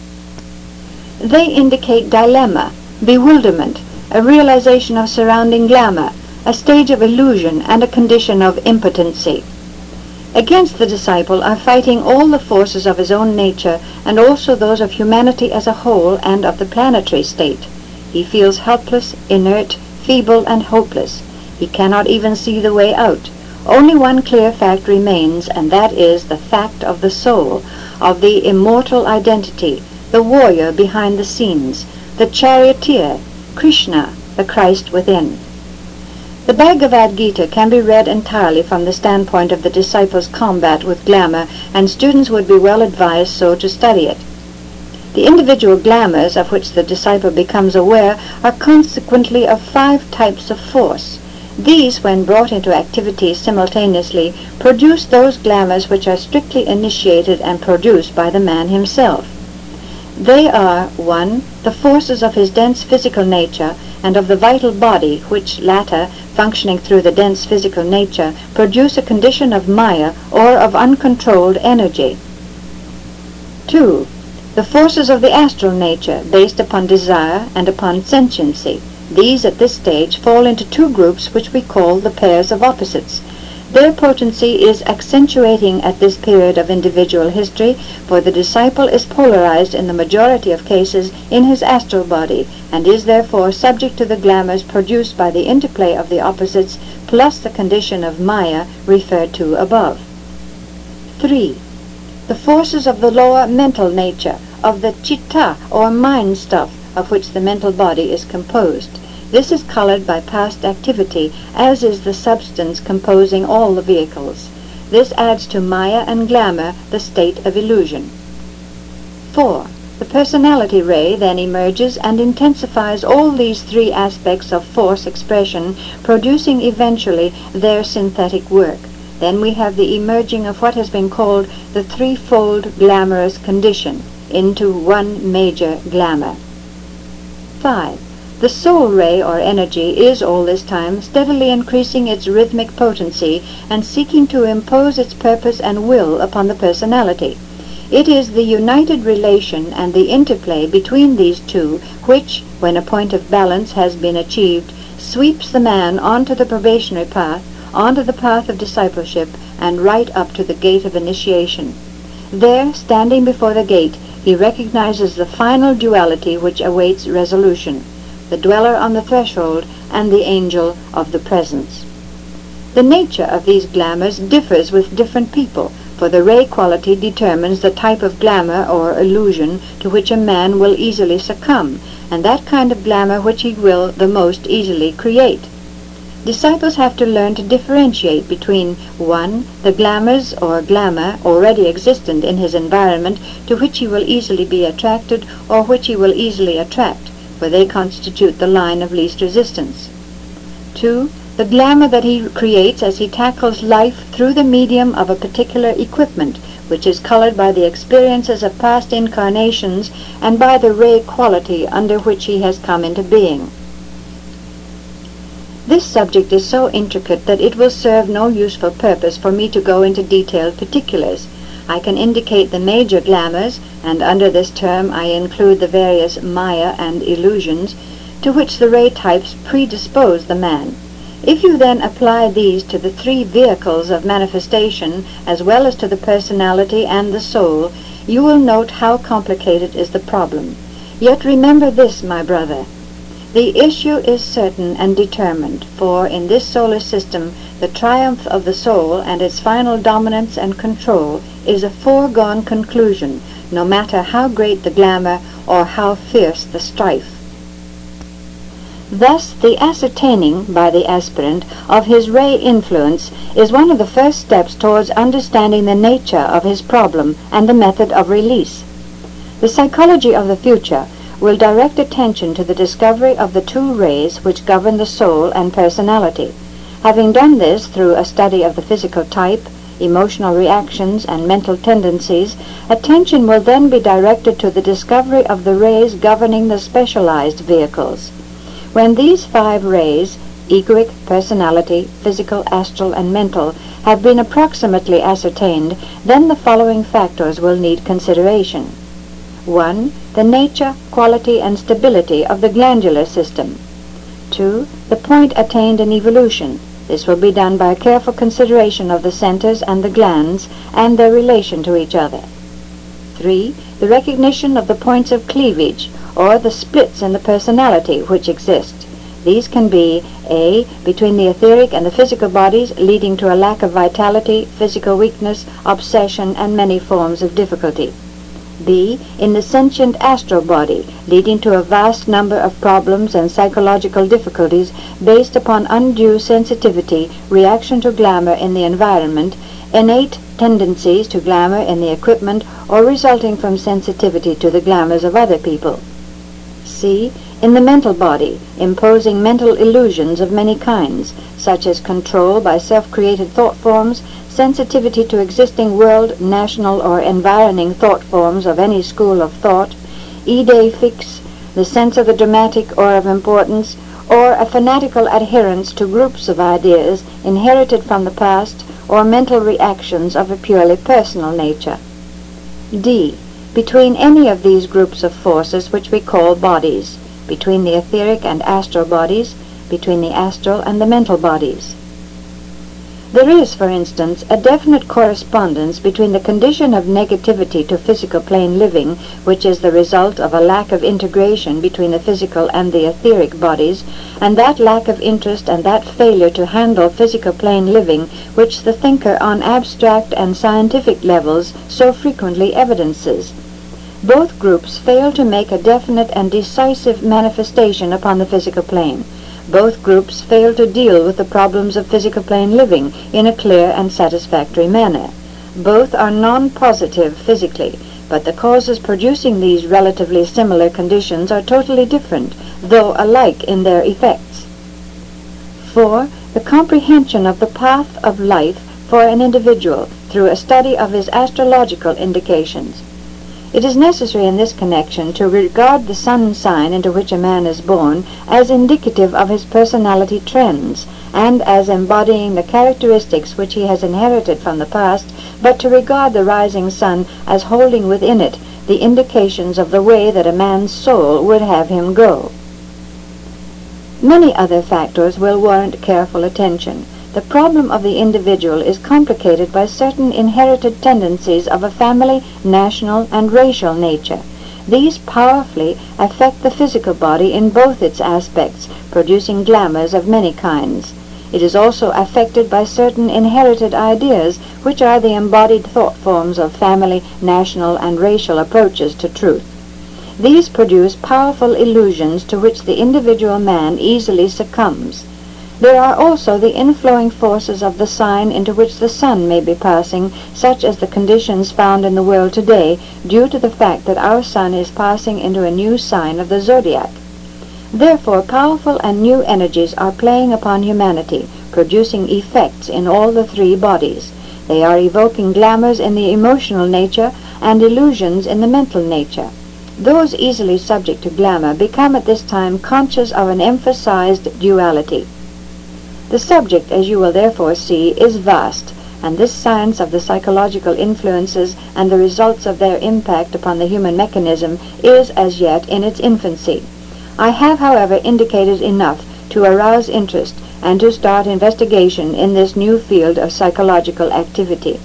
They indicate dilemma, bewilderment, a realization of surrounding glamour, a stage of illusion, and a condition of impotency. Against the disciple are fighting all the forces of his own nature and also those of humanity as a whole and of the planetary state. He feels helpless, inert, feeble, and hopeless. He cannot even see the way out. Only one clear fact remains, and that is the fact of the soul, of the immortal identity, the warrior behind the scenes, the charioteer, Krishna, the Christ within. The Bhagavad Gita can be read entirely from the standpoint of the disciple's combat with glamour, and students would be well advised so to study it. The individual glamours of which the disciple becomes aware are consequently of five types of force. These, when brought into activity simultaneously, produce those glamours which are strictly initiated and produced by the man himself. They are, one, the forces of his dense physical nature and of the vital body, which latter, functioning through the dense physical nature, produce a condition of maya or of uncontrolled energy. Two, the forces of the astral nature, based upon desire and upon sentiency. These at this stage fall into two groups which we call the pairs of opposites. Their potency is accentuating at this period of individual history, for the disciple is polarized in the majority of cases in his astral body, and is therefore subject to the glamours produced by the interplay of the opposites, plus the condition of maya referred to above. Three, the forces of the lower mental nature, of the chitta or mind stuff, of which the mental body is composed. This is colored by past activity, as is the substance composing all the vehicles. This adds to maya and glamour the state of illusion. Four, the personality ray then emerges and intensifies all these three aspects of force expression, producing eventually their synthetic work. then we have the emerging of what has been called the threefold glamorous condition into one major glamour. five. The soul ray or energy is all this time steadily increasing its rhythmic potency and seeking to impose its purpose and will upon the personality. It is the united relation and the interplay between these two which, when a point of balance has been achieved, sweeps the man onto the probationary path, onto the path of discipleship, and right up to the gate of initiation. There, standing before the gate, he recognizes the final duality which awaits resolution, the dweller on the threshold and the angel of the presence. The nature of these glamours differs with different people, for the ray quality determines the type of glamour or illusion to which a man will easily succumb, and that kind of glamour which he will the most easily create. Disciples have to learn to differentiate between one, the glamours or glamour already existent in his environment to which he will easily be attracted or which he will easily attract, for they constitute the line of least resistance. Two, the glamour that he creates as he tackles life through the medium of a particular equipment, which is colored by the experiences of past incarnations and by the ray quality under which he has come into being. This subject is so intricate that it will serve no useful purpose for me to go into detailed particulars. I can indicate the major glamours, and under this term I include the various maya and illusions, to which the ray types predispose the man. If you then apply these to the three vehicles of manifestation, as well as to the personality and the soul, you will note how complicated is the problem. Yet remember this, my brother. The issue is certain and determined, for in this solar system the triumph of the soul and its final dominance and control is a foregone conclusion, no matter how great the glamour or how fierce the strife. Thus, the ascertaining by the aspirant of his ray influence is one of the first steps towards understanding the nature of his problem and the method of release. The psychology of the future will direct attention to the discovery of the two rays which govern the soul and personality. Having done this through a study of the physical type, emotional reactions, and mental tendencies, attention will then be directed to the discovery of the rays governing the specialized vehicles. When these five rays, egoic, personality, physical, astral, and mental, have been approximately ascertained, then the following factors will need consideration. one. The nature, quality, and stability of the glandular system. two. The point attained in evolution. This will be done by careful consideration of the centers and the glands and their relation to each other. three. The recognition of the points of cleavage, or the splits in the personality which exist. These can be A. between the etheric and the physical bodies, leading to a lack of vitality, physical weakness, obsession, and many forms of difficulty. B. in the sentient astral body, leading to a vast number of problems and psychological difficulties based upon undue sensitivity, reaction to glamour in the environment, innate tendencies to glamour in the equipment, or resulting from sensitivity to the glamours of other people. C. in the mental body, imposing mental illusions of many kinds, such as control by self-created thought forms, sensitivity to existing world, national, or environing thought forms of any school of thought, idée fixe, the sense of the dramatic or of importance, or a fanatical adherence to groups of ideas inherited from the past, or mental reactions of a purely personal nature. D. Between any of these groups of forces which we call bodies, between the etheric and astral bodies, between the astral and the mental bodies. There is, for instance, a definite correspondence between the condition of negativity to physical plane living, which is the result of a lack of integration between the physical and the etheric bodies, and that lack of interest and that failure to handle physical plane living which the thinker on abstract and scientific levels so frequently evidences. Both groups fail to make a definite and decisive manifestation upon the physical plane. Both groups fail to deal with the problems of physical plane living in a clear and satisfactory manner. Both are non-positive physically, but the causes producing these relatively similar conditions are totally different, though alike in their effects. four. The comprehension of the path of life for an individual through a study of his astrological indications. It is necessary in this connection to regard the sun sign into which a man is born as indicative of his personality trends and as embodying the characteristics which he has inherited from the past, but to regard the rising sun as holding within it the indications of the way that a man's soul would have him go. Many other factors will warrant careful attention. The problem of the individual is complicated by certain inherited tendencies of a family, national, and racial nature. These powerfully affect the physical body in both its aspects, producing glamours of many kinds. It is also affected by certain inherited ideas, which are the embodied thought forms of family, national, and racial approaches to truth. These produce powerful illusions to which the individual man easily succumbs. There are also the inflowing forces of the sign into which the sun may be passing, such as the conditions found in the world today, due to the fact that our sun is passing into a new sign of the zodiac. Therefore, powerful and new energies are playing upon humanity, producing effects in all the three bodies. They are evoking glamours in the emotional nature and illusions in the mental nature. Those easily subject to glamour become at this time conscious of an emphasized duality. The subject, as you will therefore see, is vast, and this science of the psychological influences and the results of their impact upon the human mechanism is as yet in its infancy. I have, however, indicated enough to arouse interest and to start investigation in this new field of psychological activity.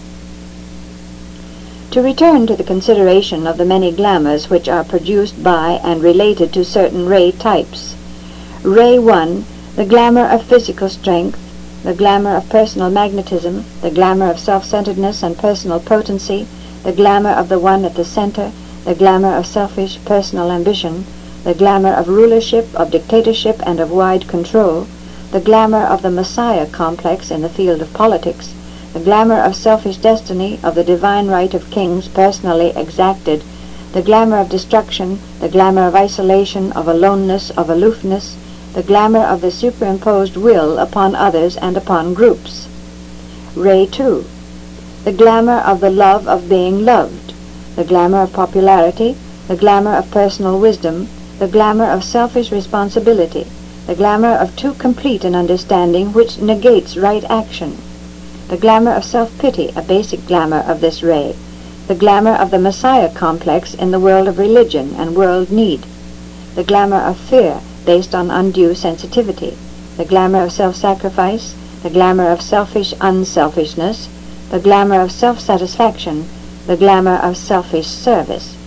To return to the consideration of the many glamours which are produced by and related to certain ray types. Ray one, the glamour of physical strength, the glamour of personal magnetism, the glamour of self-centeredness and personal potency, the glamour of the one at the center, the glamour of selfish personal ambition, the glamour of rulership, of dictatorship, and of wide control, the glamour of the Messiah complex in the field of politics, the glamour of selfish destiny, of the divine right of kings personally exacted, the glamour of destruction, the glamour of isolation, of aloneness, of aloofness, the glamour of the superimposed will upon others and upon groups. Ray two, the glamour of the love of being loved, the glamour of popularity, the glamour of personal wisdom, the glamour of selfish responsibility, the glamour of too complete an understanding which negates right action, the glamour of self-pity, a basic glamour of this ray, the glamour of the Messiah complex in the world of religion and world need, the glamour of fear based on undue sensitivity, the glamour of self-sacrifice, the glamour of selfish unselfishness, the glamour of self-satisfaction, the glamour of selfish service.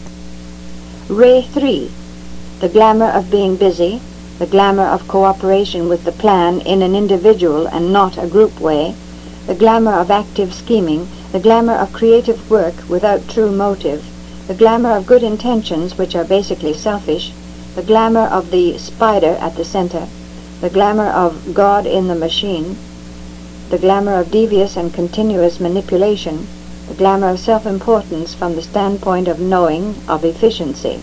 Ray three, the glamour of being busy, the glamour of cooperation with the plan in an individual and not a group way, the glamour of active scheming, the glamour of creative work without true motive, the glamour of good intentions which are basically selfish, the glamour of the spider at the center, the glamour of God in the machine, the glamour of devious and continuous manipulation, the glamour of self-importance from the standpoint of knowing, of efficiency.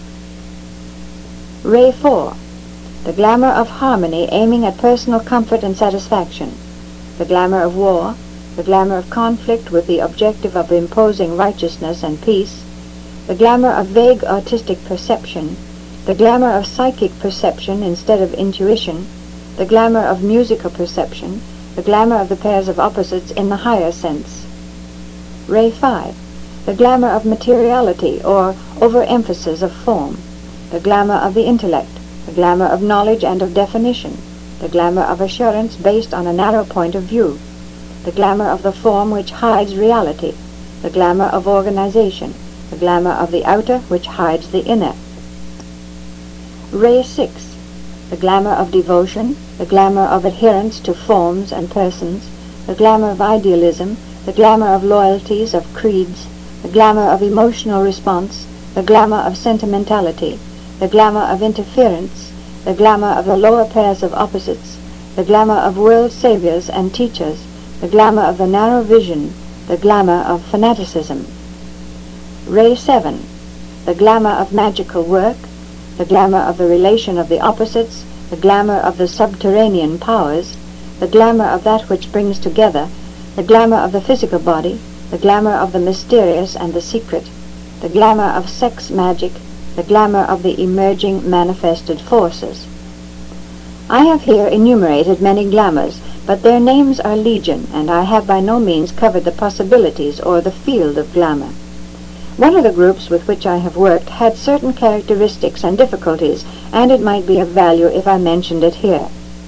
Ray four, the glamour of harmony aiming at personal comfort and satisfaction, the glamour of war, the glamour of conflict with the objective of imposing righteousness and peace, the glamour of vague artistic perception, the glamour of psychic perception instead of intuition, the glamour of musical perception, the glamour of the pairs of opposites in the higher sense. Ray five, the glamour of materiality or overemphasis of form, the glamour of the intellect, the glamour of knowledge and of definition, the glamour of assurance based on a narrow point of view, the glamour of the form which hides reality, the glamour of organization, the glamour of the outer which hides the inner. Ray six, the glamour of devotion, the glamour of adherence to forms and persons, the glamour of idealism, the glamour of loyalties, of creeds, the glamour of emotional response, the glamour of sentimentality, the glamour of interference, the glamour of the lower pairs of opposites, the glamour of world saviors and teachers, the glamour of the narrow vision, the glamour of fanaticism. Ray seven, the glamour of magical work, the glamour of the relation of the opposites, the glamour of the subterranean powers, the glamour of that which brings together, the glamour of the physical body, the glamour of the mysterious and the secret, the glamour of sex magic, the glamour of the emerging manifested forces. I have here enumerated many glamours, but their names are legion, and I have by no means covered the possibilities or the field of glamour. One of the groups with which I have worked had certain characteristics and difficulties, and it might be of value if I mentioned it here.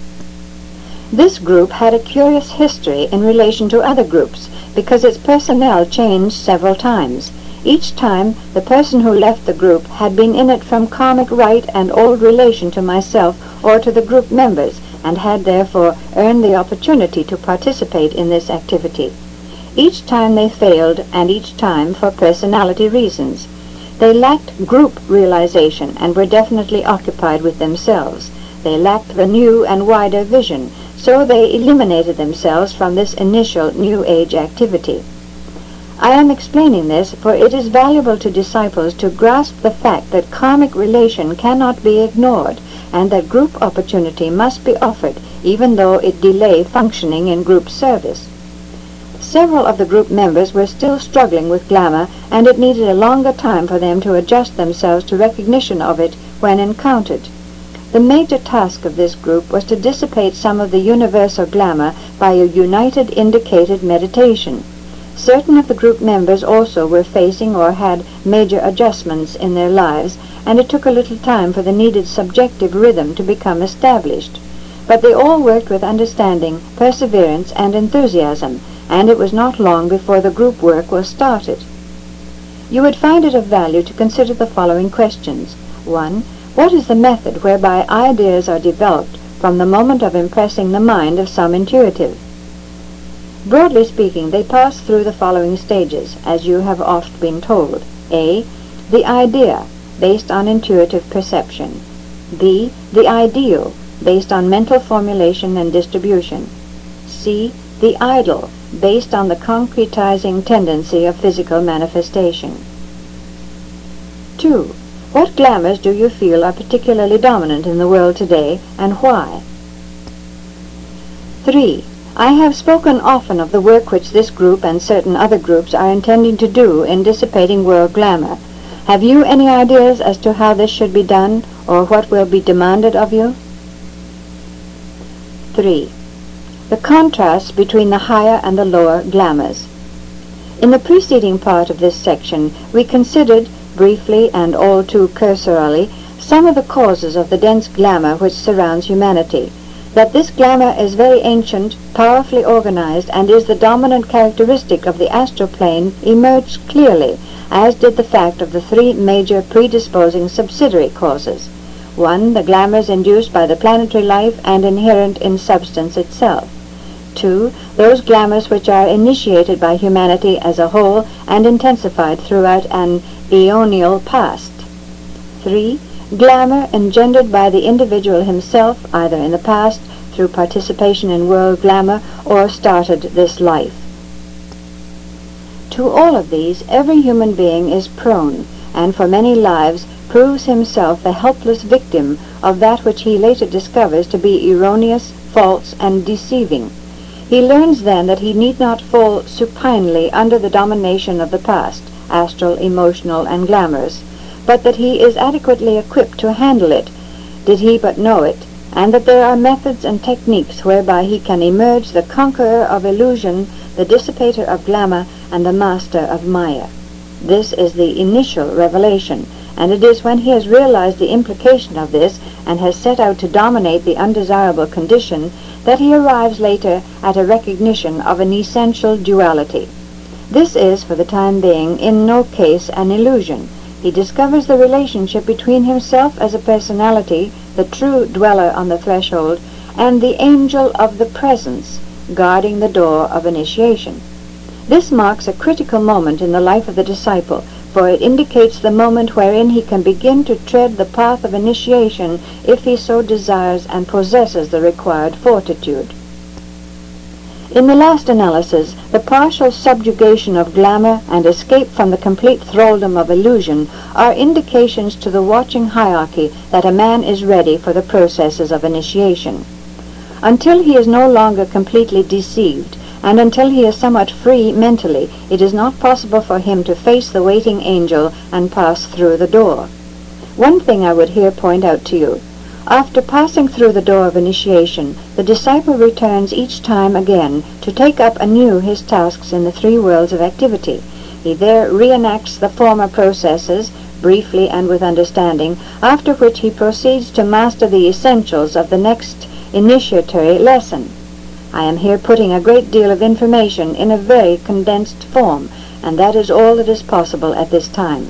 This group had a curious history in relation to other groups, because its personnel changed several times. Each time, the person who left the group had been in it from karmic right and old relation to myself or to the group members, and had therefore earned the opportunity to participate in this activity. Each time they failed, and each time for personality reasons. They lacked group realization and were definitely occupied with themselves. They lacked the new and wider vision, so they eliminated themselves from this initial New Age activity. I am explaining this, for it is valuable to disciples to grasp the fact that karmic relation cannot be ignored, and that group opportunity must be offered, even though it delay functioning in group service. Several of the group members were still struggling with glamour, and it needed a longer time for them to adjust themselves to recognition of it when encountered. The major task of this group was to dissipate some of the universal glamour by a united indicated meditation. Certain of the group members also were facing or had major adjustments in their lives, and it took a little time for the needed subjective rhythm to become established. But they all worked with understanding, perseverance, and enthusiasm, and it was not long before the group work was started. You would find it of value to consider the following questions. One, what is the method whereby ideas are developed from the moment of impressing the mind of some intuitive? Broadly speaking, they pass through the following stages, as you have oft been told. A. The idea, based on intuitive perception. B. The ideal, based on mental formulation and distribution. C. The idol, based on the concretizing tendency of physical manifestation. Two. What glamours do you feel are particularly dominant in the world today, and why? Three. I have spoken often of the work which this group and certain other groups are intending to do in dissipating world glamour. Have you any ideas as to how this should be done, or what will be demanded of you? Three. The contrast between the higher and the lower glamours. In the preceding part of this section, we considered, briefly and all too cursorily, some of the causes of the dense glamour which surrounds humanity. That this glamour is very ancient, powerfully organized, and is the dominant characteristic of the astral plane emerged clearly, as did the fact of the three major predisposing subsidiary causes. One, the glamours induced by the planetary life and inherent in substance itself. Two, those glamours which are initiated by humanity as a whole and intensified throughout an aeonial past. Three, glamour engendered by the individual himself, either in the past through participation in world glamour or started this life. To all of these, every human being is prone, and for many lives proves himself the helpless victim of that which he later discovers to be erroneous, false, and deceiving. He learns then that he need not fall supinely under the domination of the past, astral, emotional, and glamorous, but that he is adequately equipped to handle it, did he but know it, and that there are methods and techniques whereby he can emerge the conqueror of illusion, the dissipator of glamour, and the master of Maya. This is the initial revelation, and it is when he has realized the implication of this and has set out to dominate the undesirable condition that he arrives later at a recognition of an essential duality. This is, for the time being, in no case an illusion. He discovers the relationship between himself as a personality, the true dweller on the threshold, and the angel of the presence, guarding the door of initiation. This marks a critical moment in the life of the disciple, for it indicates the moment wherein he can begin to tread the path of initiation if he so desires and possesses the required fortitude. In the last analysis, the partial subjugation of glamour and escape from the complete thraldom of illusion are indications to the watching hierarchy that a man is ready for the processes of initiation. Until he is no longer completely deceived, and until he is somewhat free mentally, it is not possible for him to face the waiting angel and pass through the door. One thing I would here point out to you. After passing through the door of initiation, the disciple returns each time again to take up anew his tasks in the three worlds of activity. He there reenacts the former processes, briefly and with understanding, after which he proceeds to master the essentials of the next initiatory lesson. I am here putting a great deal of information in a very condensed form, and that is all that is possible at this time.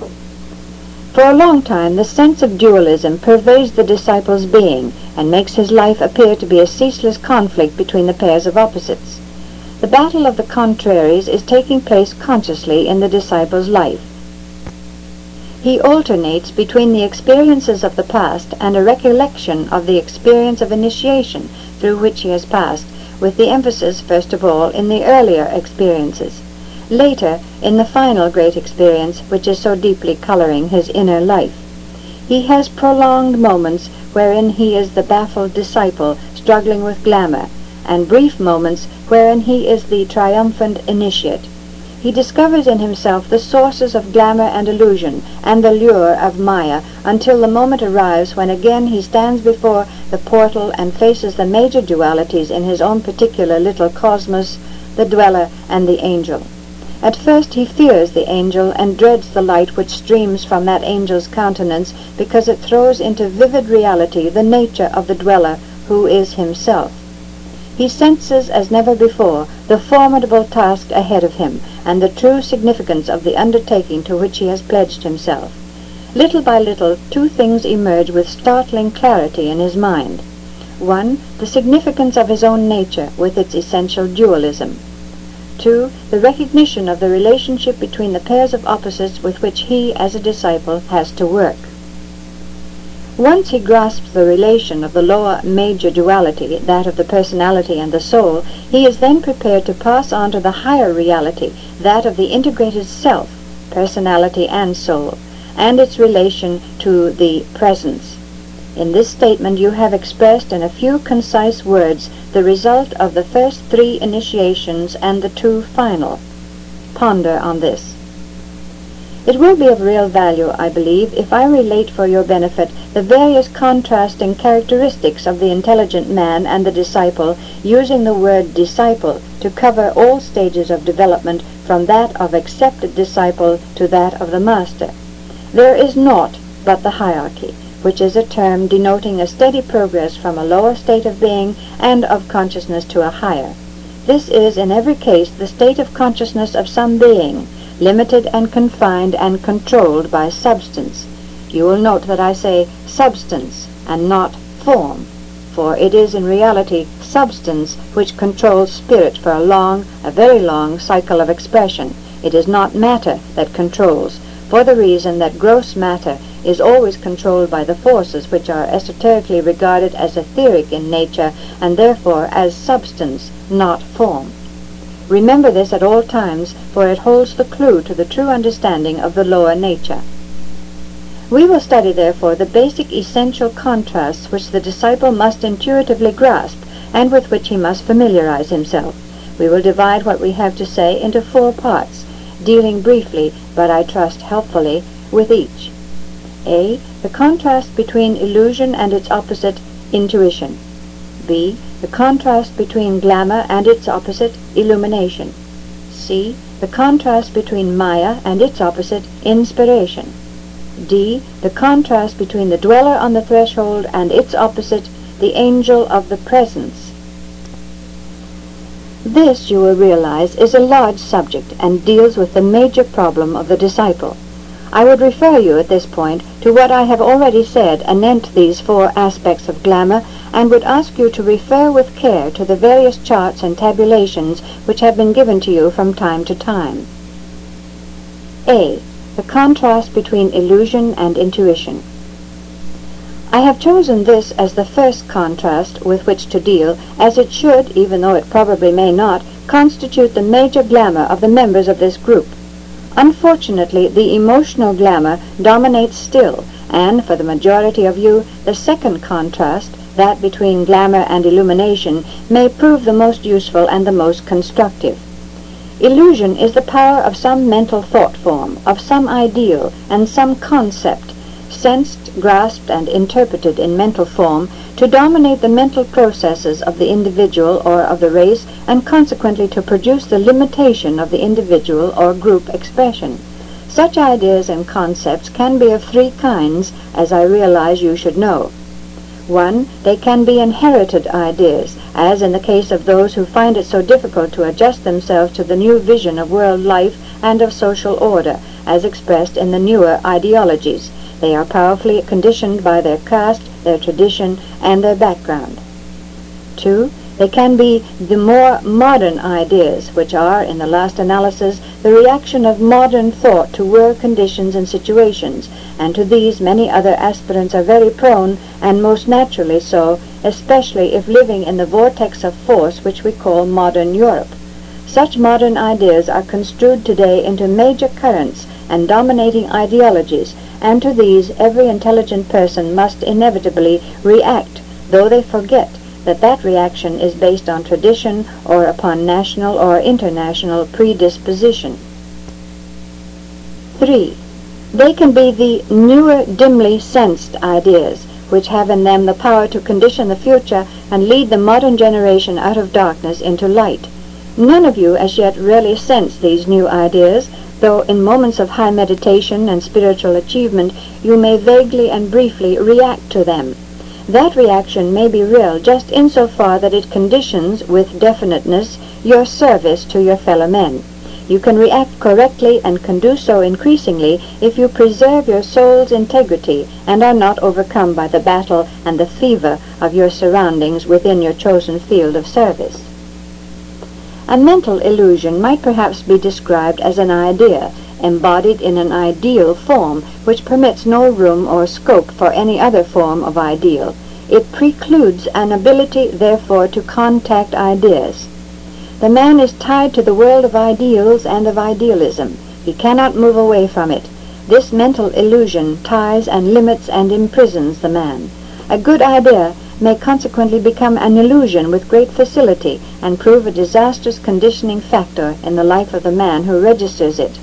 For a long time the sense of dualism pervades the disciple's being and makes his life appear to be a ceaseless conflict between the pairs of opposites. The battle of the contraries is taking place consciously in the disciple's life. He alternates between the experiences of the past and a recollection of the experience of initiation through which he has passed, with the emphasis, first of all, in the earlier experiences. Later, in the final great experience, which is so deeply coloring his inner life. He has prolonged moments wherein he is the baffled disciple struggling with glamour, and brief moments wherein he is the triumphant initiate. He discovers in himself the sources of glamour and illusion, and the lure of Maya, until the moment arrives when again he stands before the portal and faces the major dualities in his own particular little cosmos, the dweller and the angel. At first he fears the angel and dreads the light which streams from that angel's countenance, because it throws into vivid reality the nature of the dweller, who is himself. He senses as never before the formidable task ahead of him, and the true significance of the undertaking to which he has pledged himself. Little by little, two things emerge with startling clarity in his mind. One, the significance of his own nature with its essential dualism. Two, the recognition of the relationship between the pairs of opposites with which he, as a disciple, has to work. Once he grasps the relation of the lower major duality, that of the personality and the soul, he is then prepared to pass on to the higher reality, that of the integrated self, personality and soul, and its relation to the presence. In this statement you have expressed in a few concise words the result of the first three initiations and the two final. Ponder on this. It will be of real value, I believe, if I relate for your benefit the various contrasting characteristics of the intelligent man and the disciple, using the word disciple to cover all stages of development from that of accepted disciple to that of the master. There is naught but the hierarchy, which is a term denoting a steady progress from a lower state of being and of consciousness to a higher. This is in every case the state of consciousness of some being, limited and confined and controlled by substance. You will note that I say substance and not form, for it is in reality substance which controls spirit for a long, a very long cycle of expression. It is not matter that controls, for the reason that gross matter is always controlled by the forces which are esoterically regarded as etheric in nature, and therefore as substance, not form. Remember this at all times, for it holds the clue to the true understanding of the lower nature. We will study, therefore, the basic essential contrasts which the disciple must intuitively grasp, and with which he must familiarize himself. We will divide what we have to say into four parts, dealing briefly, but I trust helpfully, with each. A. The contrast between illusion and its opposite, intuition. B. The contrast between glamour and its opposite, illumination. C. The contrast between Maya and its opposite, inspiration. D. The contrast between the dweller on the threshold and its opposite, the angel of the presence. This, you will realize, is a large subject and deals with the major problem of the disciple. I would refer you at this point to what I have already said anent these four aspects of glamour, and would ask you to refer with care to the various charts and tabulations which have been given to you from time to time. A. The contrast between illusion and intuition. I have chosen this as the first contrast with which to deal, as it should, even though it probably may not, constitute the major glamour of the members of this group. Unfortunately, the emotional glamour dominates still, and for the majority of you, the second contrast, that between glamour and illumination, may prove the most useful and the most constructive. Illusion is the power of some mental thought form, of some ideal and some concept, sensed, grasped, and interpreted in mental form, to dominate the mental processes of the individual or of the race, and consequently to produce the limitation of the individual or group expression. Such ideas and concepts can be of three kinds, as I realize you should know. One, they can be inherited ideas, as in the case of those who find it so difficult to adjust themselves to the new vision of world life and of social order, as expressed in the newer ideologies. They are powerfully conditioned by their caste, their tradition, and their background. Two, they can be the more modern ideas, which are, in the last analysis, the reaction of modern thought to world conditions and situations, and to these many other aspirants are very prone, and most naturally so, especially if living in the vortex of force which we call modern Europe. Such modern ideas are construed today into major currents and dominating ideologies, and to these every intelligent person must inevitably react, though they forget that that reaction is based on tradition or upon national or international predisposition. Three, they can be the newer dimly sensed ideas, which have in them the power to condition the future and lead the modern generation out of darkness into light. None of you as yet really sense these new ideas, though in moments of high meditation and spiritual achievement you may vaguely and briefly react to them. That reaction may be real just insofar that it conditions with definiteness your service to your fellow men. You can react correctly and can do so increasingly if you preserve your soul's integrity and are not overcome by the battle and the fever of your surroundings within your chosen field of service. A mental illusion might perhaps be described as an idea, embodied in an ideal form, which permits no room or scope for any other form of ideal. It precludes an ability, therefore, to contact ideas. The man is tied to the world of ideals and of idealism. He cannot move away from it. This mental illusion ties and limits and imprisons the man. A good idea may consequently become an illusion with great facility and prove a disastrous conditioning factor in the life of the man who registers it.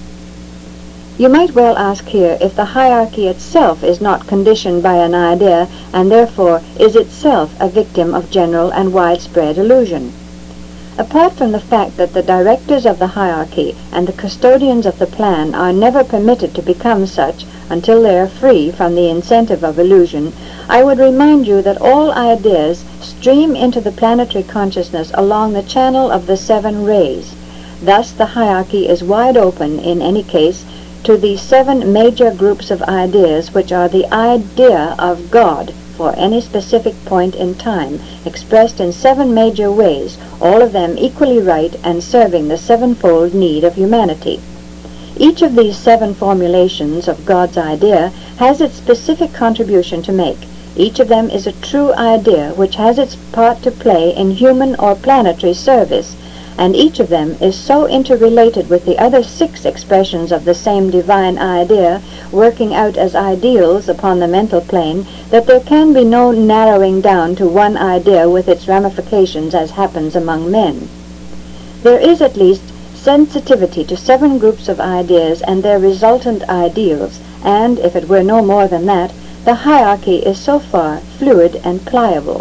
You might well ask here if the hierarchy itself is not conditioned by an idea and therefore is itself a victim of general and widespread illusion. Apart from the fact that the directors of the hierarchy and the custodians of the plan are never permitted to become such until they are free from the incentive of illusion, I would remind you that all ideas stream into the planetary consciousness along the channel of the seven rays. Thus the hierarchy is wide open, in any case, to the seven major groups of ideas which are the idea of God for any specific point in time, expressed in seven major ways, all of them equally right and serving the sevenfold need of humanity. Each of these seven formulations of God's idea has its specific contribution to make. Each of them is a true idea which has its part to play in human or planetary service, and each of them is so interrelated with the other six expressions of the same divine idea, working out as ideals upon the mental plane, that there can be no narrowing down to one idea with its ramifications as happens among men. There is at least sensitivity to seven groups of ideas and their resultant ideals, and, if it were no more than that, the hierarchy is so far fluid and pliable.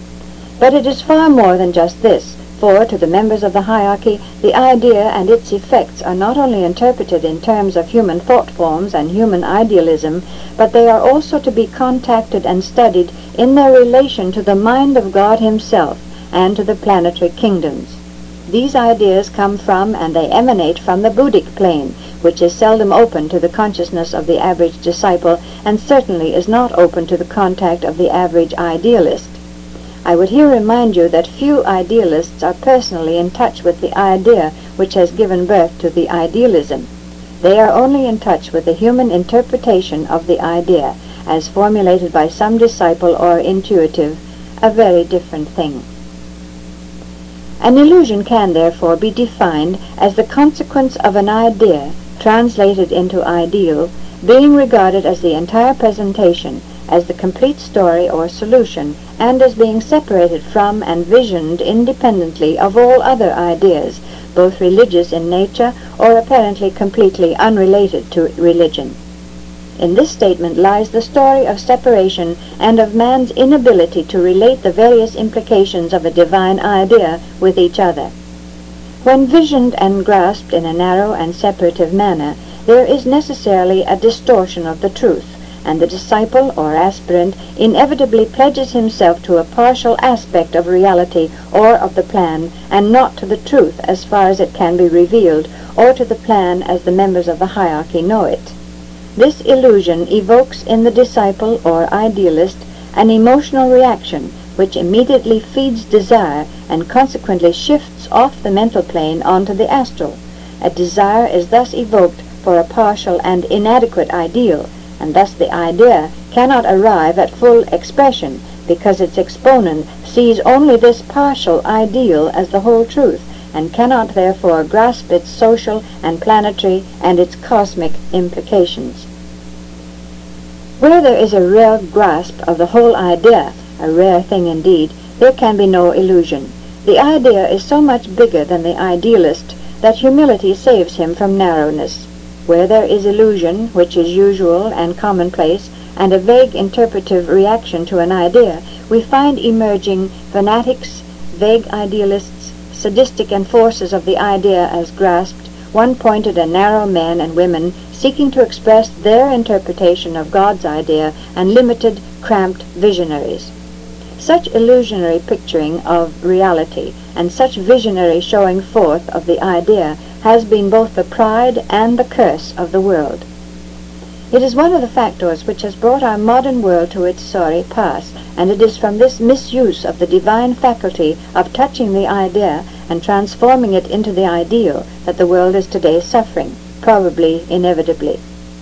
But it is far more than just this, for to the members of the hierarchy, the idea and its effects are not only interpreted in terms of human thought forms and human idealism, but they are also to be contacted and studied in their relation to the mind of God Himself and to the planetary kingdoms. These ideas come from and they emanate from the Buddhic plane, which is seldom open to the consciousness of the average disciple and certainly is not open to the contact of the average idealist. I would here remind you that few idealists are personally in touch with the idea which has given birth to the idealism. They are only in touch with the human interpretation of the idea, as formulated by some disciple or intuitive, a very different thing. An illusion can therefore be defined as the consequence of an idea translated into ideal, being regarded as the entire presentation, as the complete story or solution, and as being separated from and visioned independently of all other ideas, both religious in nature or apparently completely unrelated to religion. In this statement lies the story of separation and of man's inability to relate the various implications of a divine idea with each other. When visioned and grasped in a narrow and separative manner, there is necessarily a distortion of the truth, and the disciple or aspirant inevitably pledges himself to a partial aspect of reality or of the plan, and not to the truth as far as it can be revealed, or to the plan as the members of the hierarchy know it. This illusion evokes in the disciple or idealist an emotional reaction which immediately feeds desire and consequently shifts off the mental plane onto the astral. A desire is thus evoked for a partial and inadequate ideal, and thus the idea cannot arrive at full expression because its exponent sees only this partial ideal as the whole truth, and cannot therefore grasp its social and planetary and its cosmic implications. Where there is a real grasp of the whole idea, a rare thing indeed, there can be no illusion. The idea is so much bigger than the idealist that humility saves him from narrowness. Where there is illusion, which is usual and commonplace, and a vague interpretive reaction to an idea, we find emerging fanatics, vague idealists, sadistic enforcers of the idea as grasped, one-pointed and narrow men and women seeking to express their interpretation of God's idea, and limited, cramped visionaries. Such illusionary picturing of reality and such visionary showing forth of the idea has been both the pride and the curse of the world. It is one of the factors which has brought our modern world to its sorry pass, and it is from this misuse of the divine faculty of touching the idea and transforming it into the ideal that the world is today suffering, probably inevitably.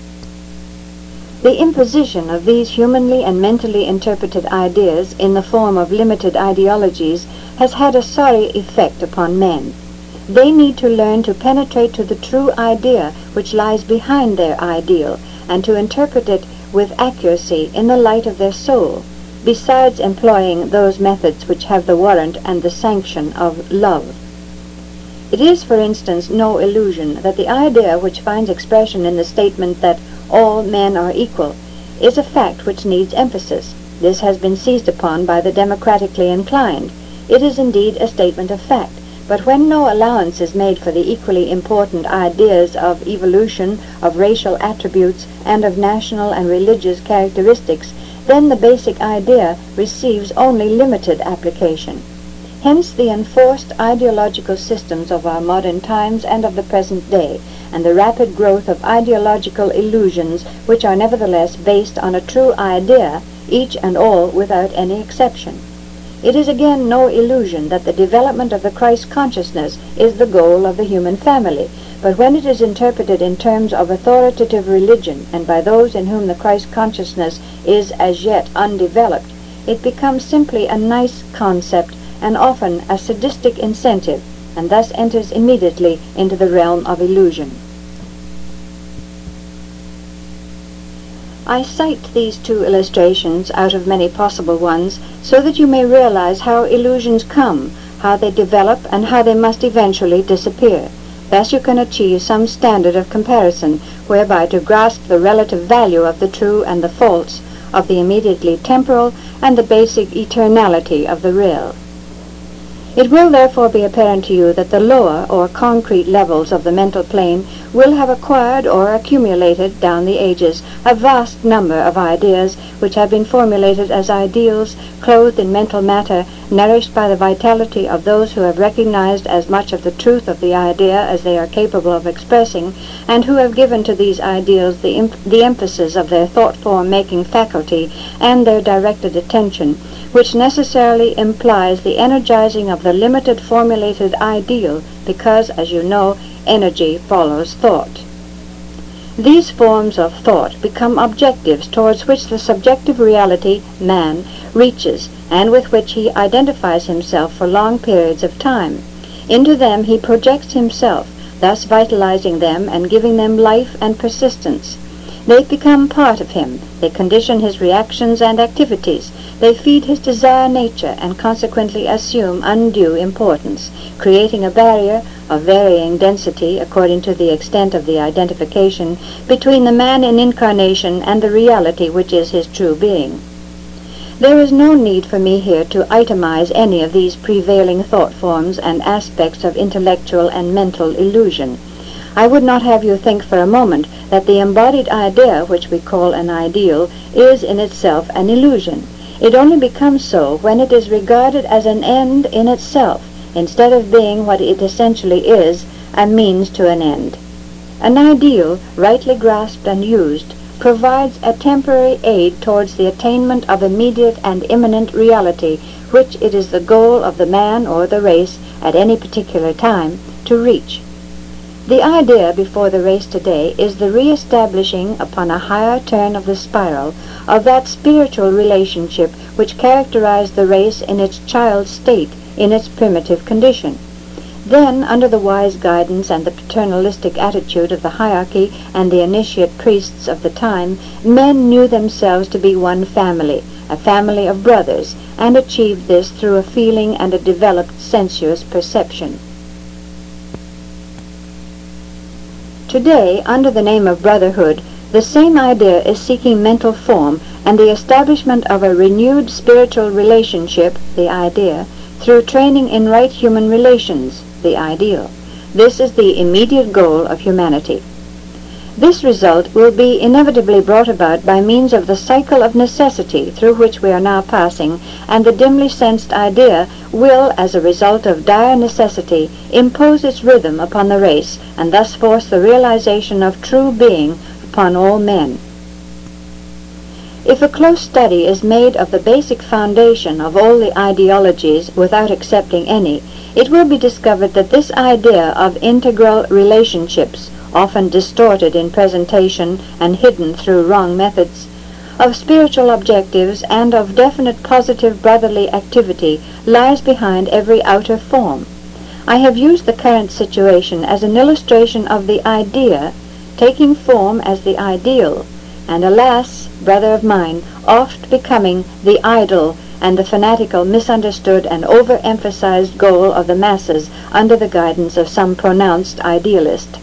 The imposition of these humanly and mentally interpreted ideas in the form of limited ideologies has had a sorry effect upon men. They need to learn to penetrate to the true idea which lies behind their ideal, and to interpret it with accuracy in the light of their soul, besides employing those methods which have the warrant and the sanction of love. It is, for instance, no illusion that the idea which finds expression in the statement that all men are equal is a fact which needs emphasis. This has been seized upon by the democratically inclined. It is indeed a statement of fact, but when no allowance is made for the equally important ideas of evolution, of racial attributes, and of national and religious characteristics, then the basic idea receives only limited application. Hence the enforced ideological systems of our modern times and of the present day, and the rapid growth of ideological illusions which are nevertheless based on a true idea, each and all without any exception. It is again no illusion that the development of the Christ consciousness is the goal of the human family, but when it is interpreted in terms of authoritative religion and by those in whom the Christ consciousness is as yet undeveloped, it becomes simply a nice concept and often a sadistic incentive, and thus enters immediately into the realm of illusion. I cite these two illustrations out of many possible ones so that you may realize how illusions come, how they develop, and how they must eventually disappear. Thus you can achieve some standard of comparison whereby to grasp the relative value of the true and the false, of the immediately temporal and the basic eternality of the real. It will therefore be apparent to you that the lower or concrete levels of the mental plane will have acquired or accumulated down the ages a vast number of ideas which have been formulated as ideals, clothed in mental matter, nourished by the vitality of those who have recognized as much of the truth of the idea as they are capable of expressing, and who have given to these ideals the, imp- the emphasis of their thought-form-making faculty and their directed attention, which necessarily implies the energizing of the limited formulated ideal, because, as you know, energy follows thought. These forms of thought become objectives towards which the subjective reality, man, reaches, and with which he identifies himself for long periods of time. Into them he projects himself, thus vitalizing them and giving them life and persistence. They become part of him. They condition his reactions and activities. They feed his desire nature and consequently assume undue importance, creating a barrier of varying density according to the extent of the identification between the man in incarnation and the reality which is his true being. There is no need for me here to itemize any of these prevailing thought forms and aspects of intellectual and mental illusion. I would not have you think for a moment that the embodied idea, which we call an ideal, is in itself an illusion. It only becomes so when it is regarded as an end in itself, instead of being what it essentially is, a means to an end. An ideal, rightly grasped and used, provides a temporary aid towards the attainment of immediate and imminent reality, which it is the goal of the man or the race at any particular time to reach. The idea before the race today is the re-establishing upon a higher turn of the spiral of that spiritual relationship which characterized the race in its child state, in its primitive condition. Then, under the wise guidance and the paternalistic attitude of the hierarchy and the initiate priests of the time, men knew themselves to be one family, a family of brothers, and achieved this through a feeling and a developed sensuous perception. Today, under the name of brotherhood, the same idea is seeking mental form and the establishment of a renewed spiritual relationship, the idea, through training in right human relations, the ideal. This is the immediate goal of humanity. This result will be inevitably brought about by means of the cycle of necessity through which we are now passing, and the dimly sensed idea will, as a result of dire necessity, impose its rhythm upon the race, and thus force the realization of true being upon all men. If a close study is made of the basic foundation of all the ideologies without accepting any, it will be discovered that this idea of integral relationships, often distorted in presentation and hidden through wrong methods, of spiritual objectives and of definite positive brotherly activity, lies behind every outer form. I have used the current situation as an illustration of the idea taking form as the ideal, and alas, brother of mine, oft becoming the idol and the fanatical, misunderstood, and overemphasized goal of the masses under the guidance of some pronounced idealist.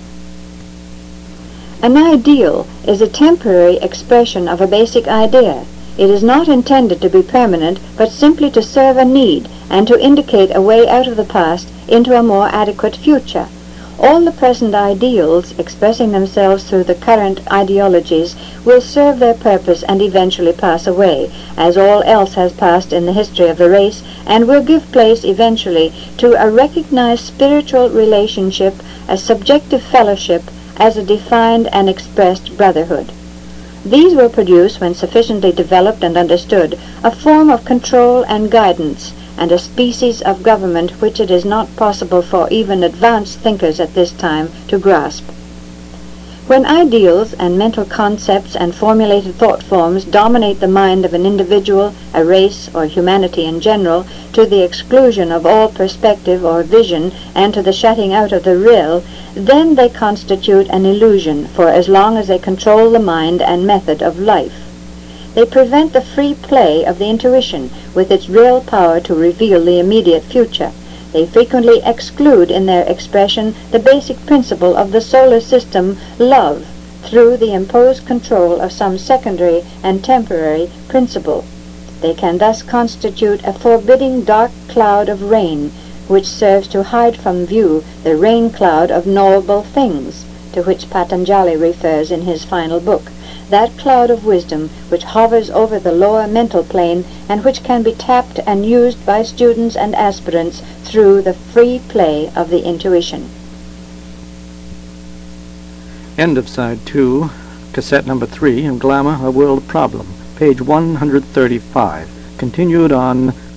An ideal is a temporary expression of a basic idea. It is not intended to be permanent, but simply to serve a need and to indicate a way out of the past into a more adequate future. All the present ideals, expressing themselves through the current ideologies, will serve their purpose and eventually pass away, as all else has passed in the history of the race, and will give place eventually to a recognized spiritual relationship, a subjective fellowship, as a defined and expressed brotherhood. These will produce, when sufficiently developed and understood, a form of control and guidance, and a species of government which it is not possible for even advanced thinkers at this time to grasp. When ideals and mental concepts and formulated thought forms dominate the mind of an individual, a race, or humanity in general, to the exclusion of all perspective or vision and to the shutting out of the real, then they constitute an illusion for as long as they control the mind and method of life. They prevent the free play of the intuition with its real power to reveal the immediate future. They frequently exclude in their expression the basic principle of the solar system, love, through the imposed control of some secondary and temporary principle. They can thus constitute a forbidding dark cloud of rain, which serves to hide from view the rain cloud of knowable things, to which Patanjali refers in his final book, that cloud of wisdom which hovers over the lower mental plane and which can be tapped and used by students and aspirants through the free play of the intuition. End of side two, cassette number three, in Glamour, A World Problem, page one hundred thirty-five, continued on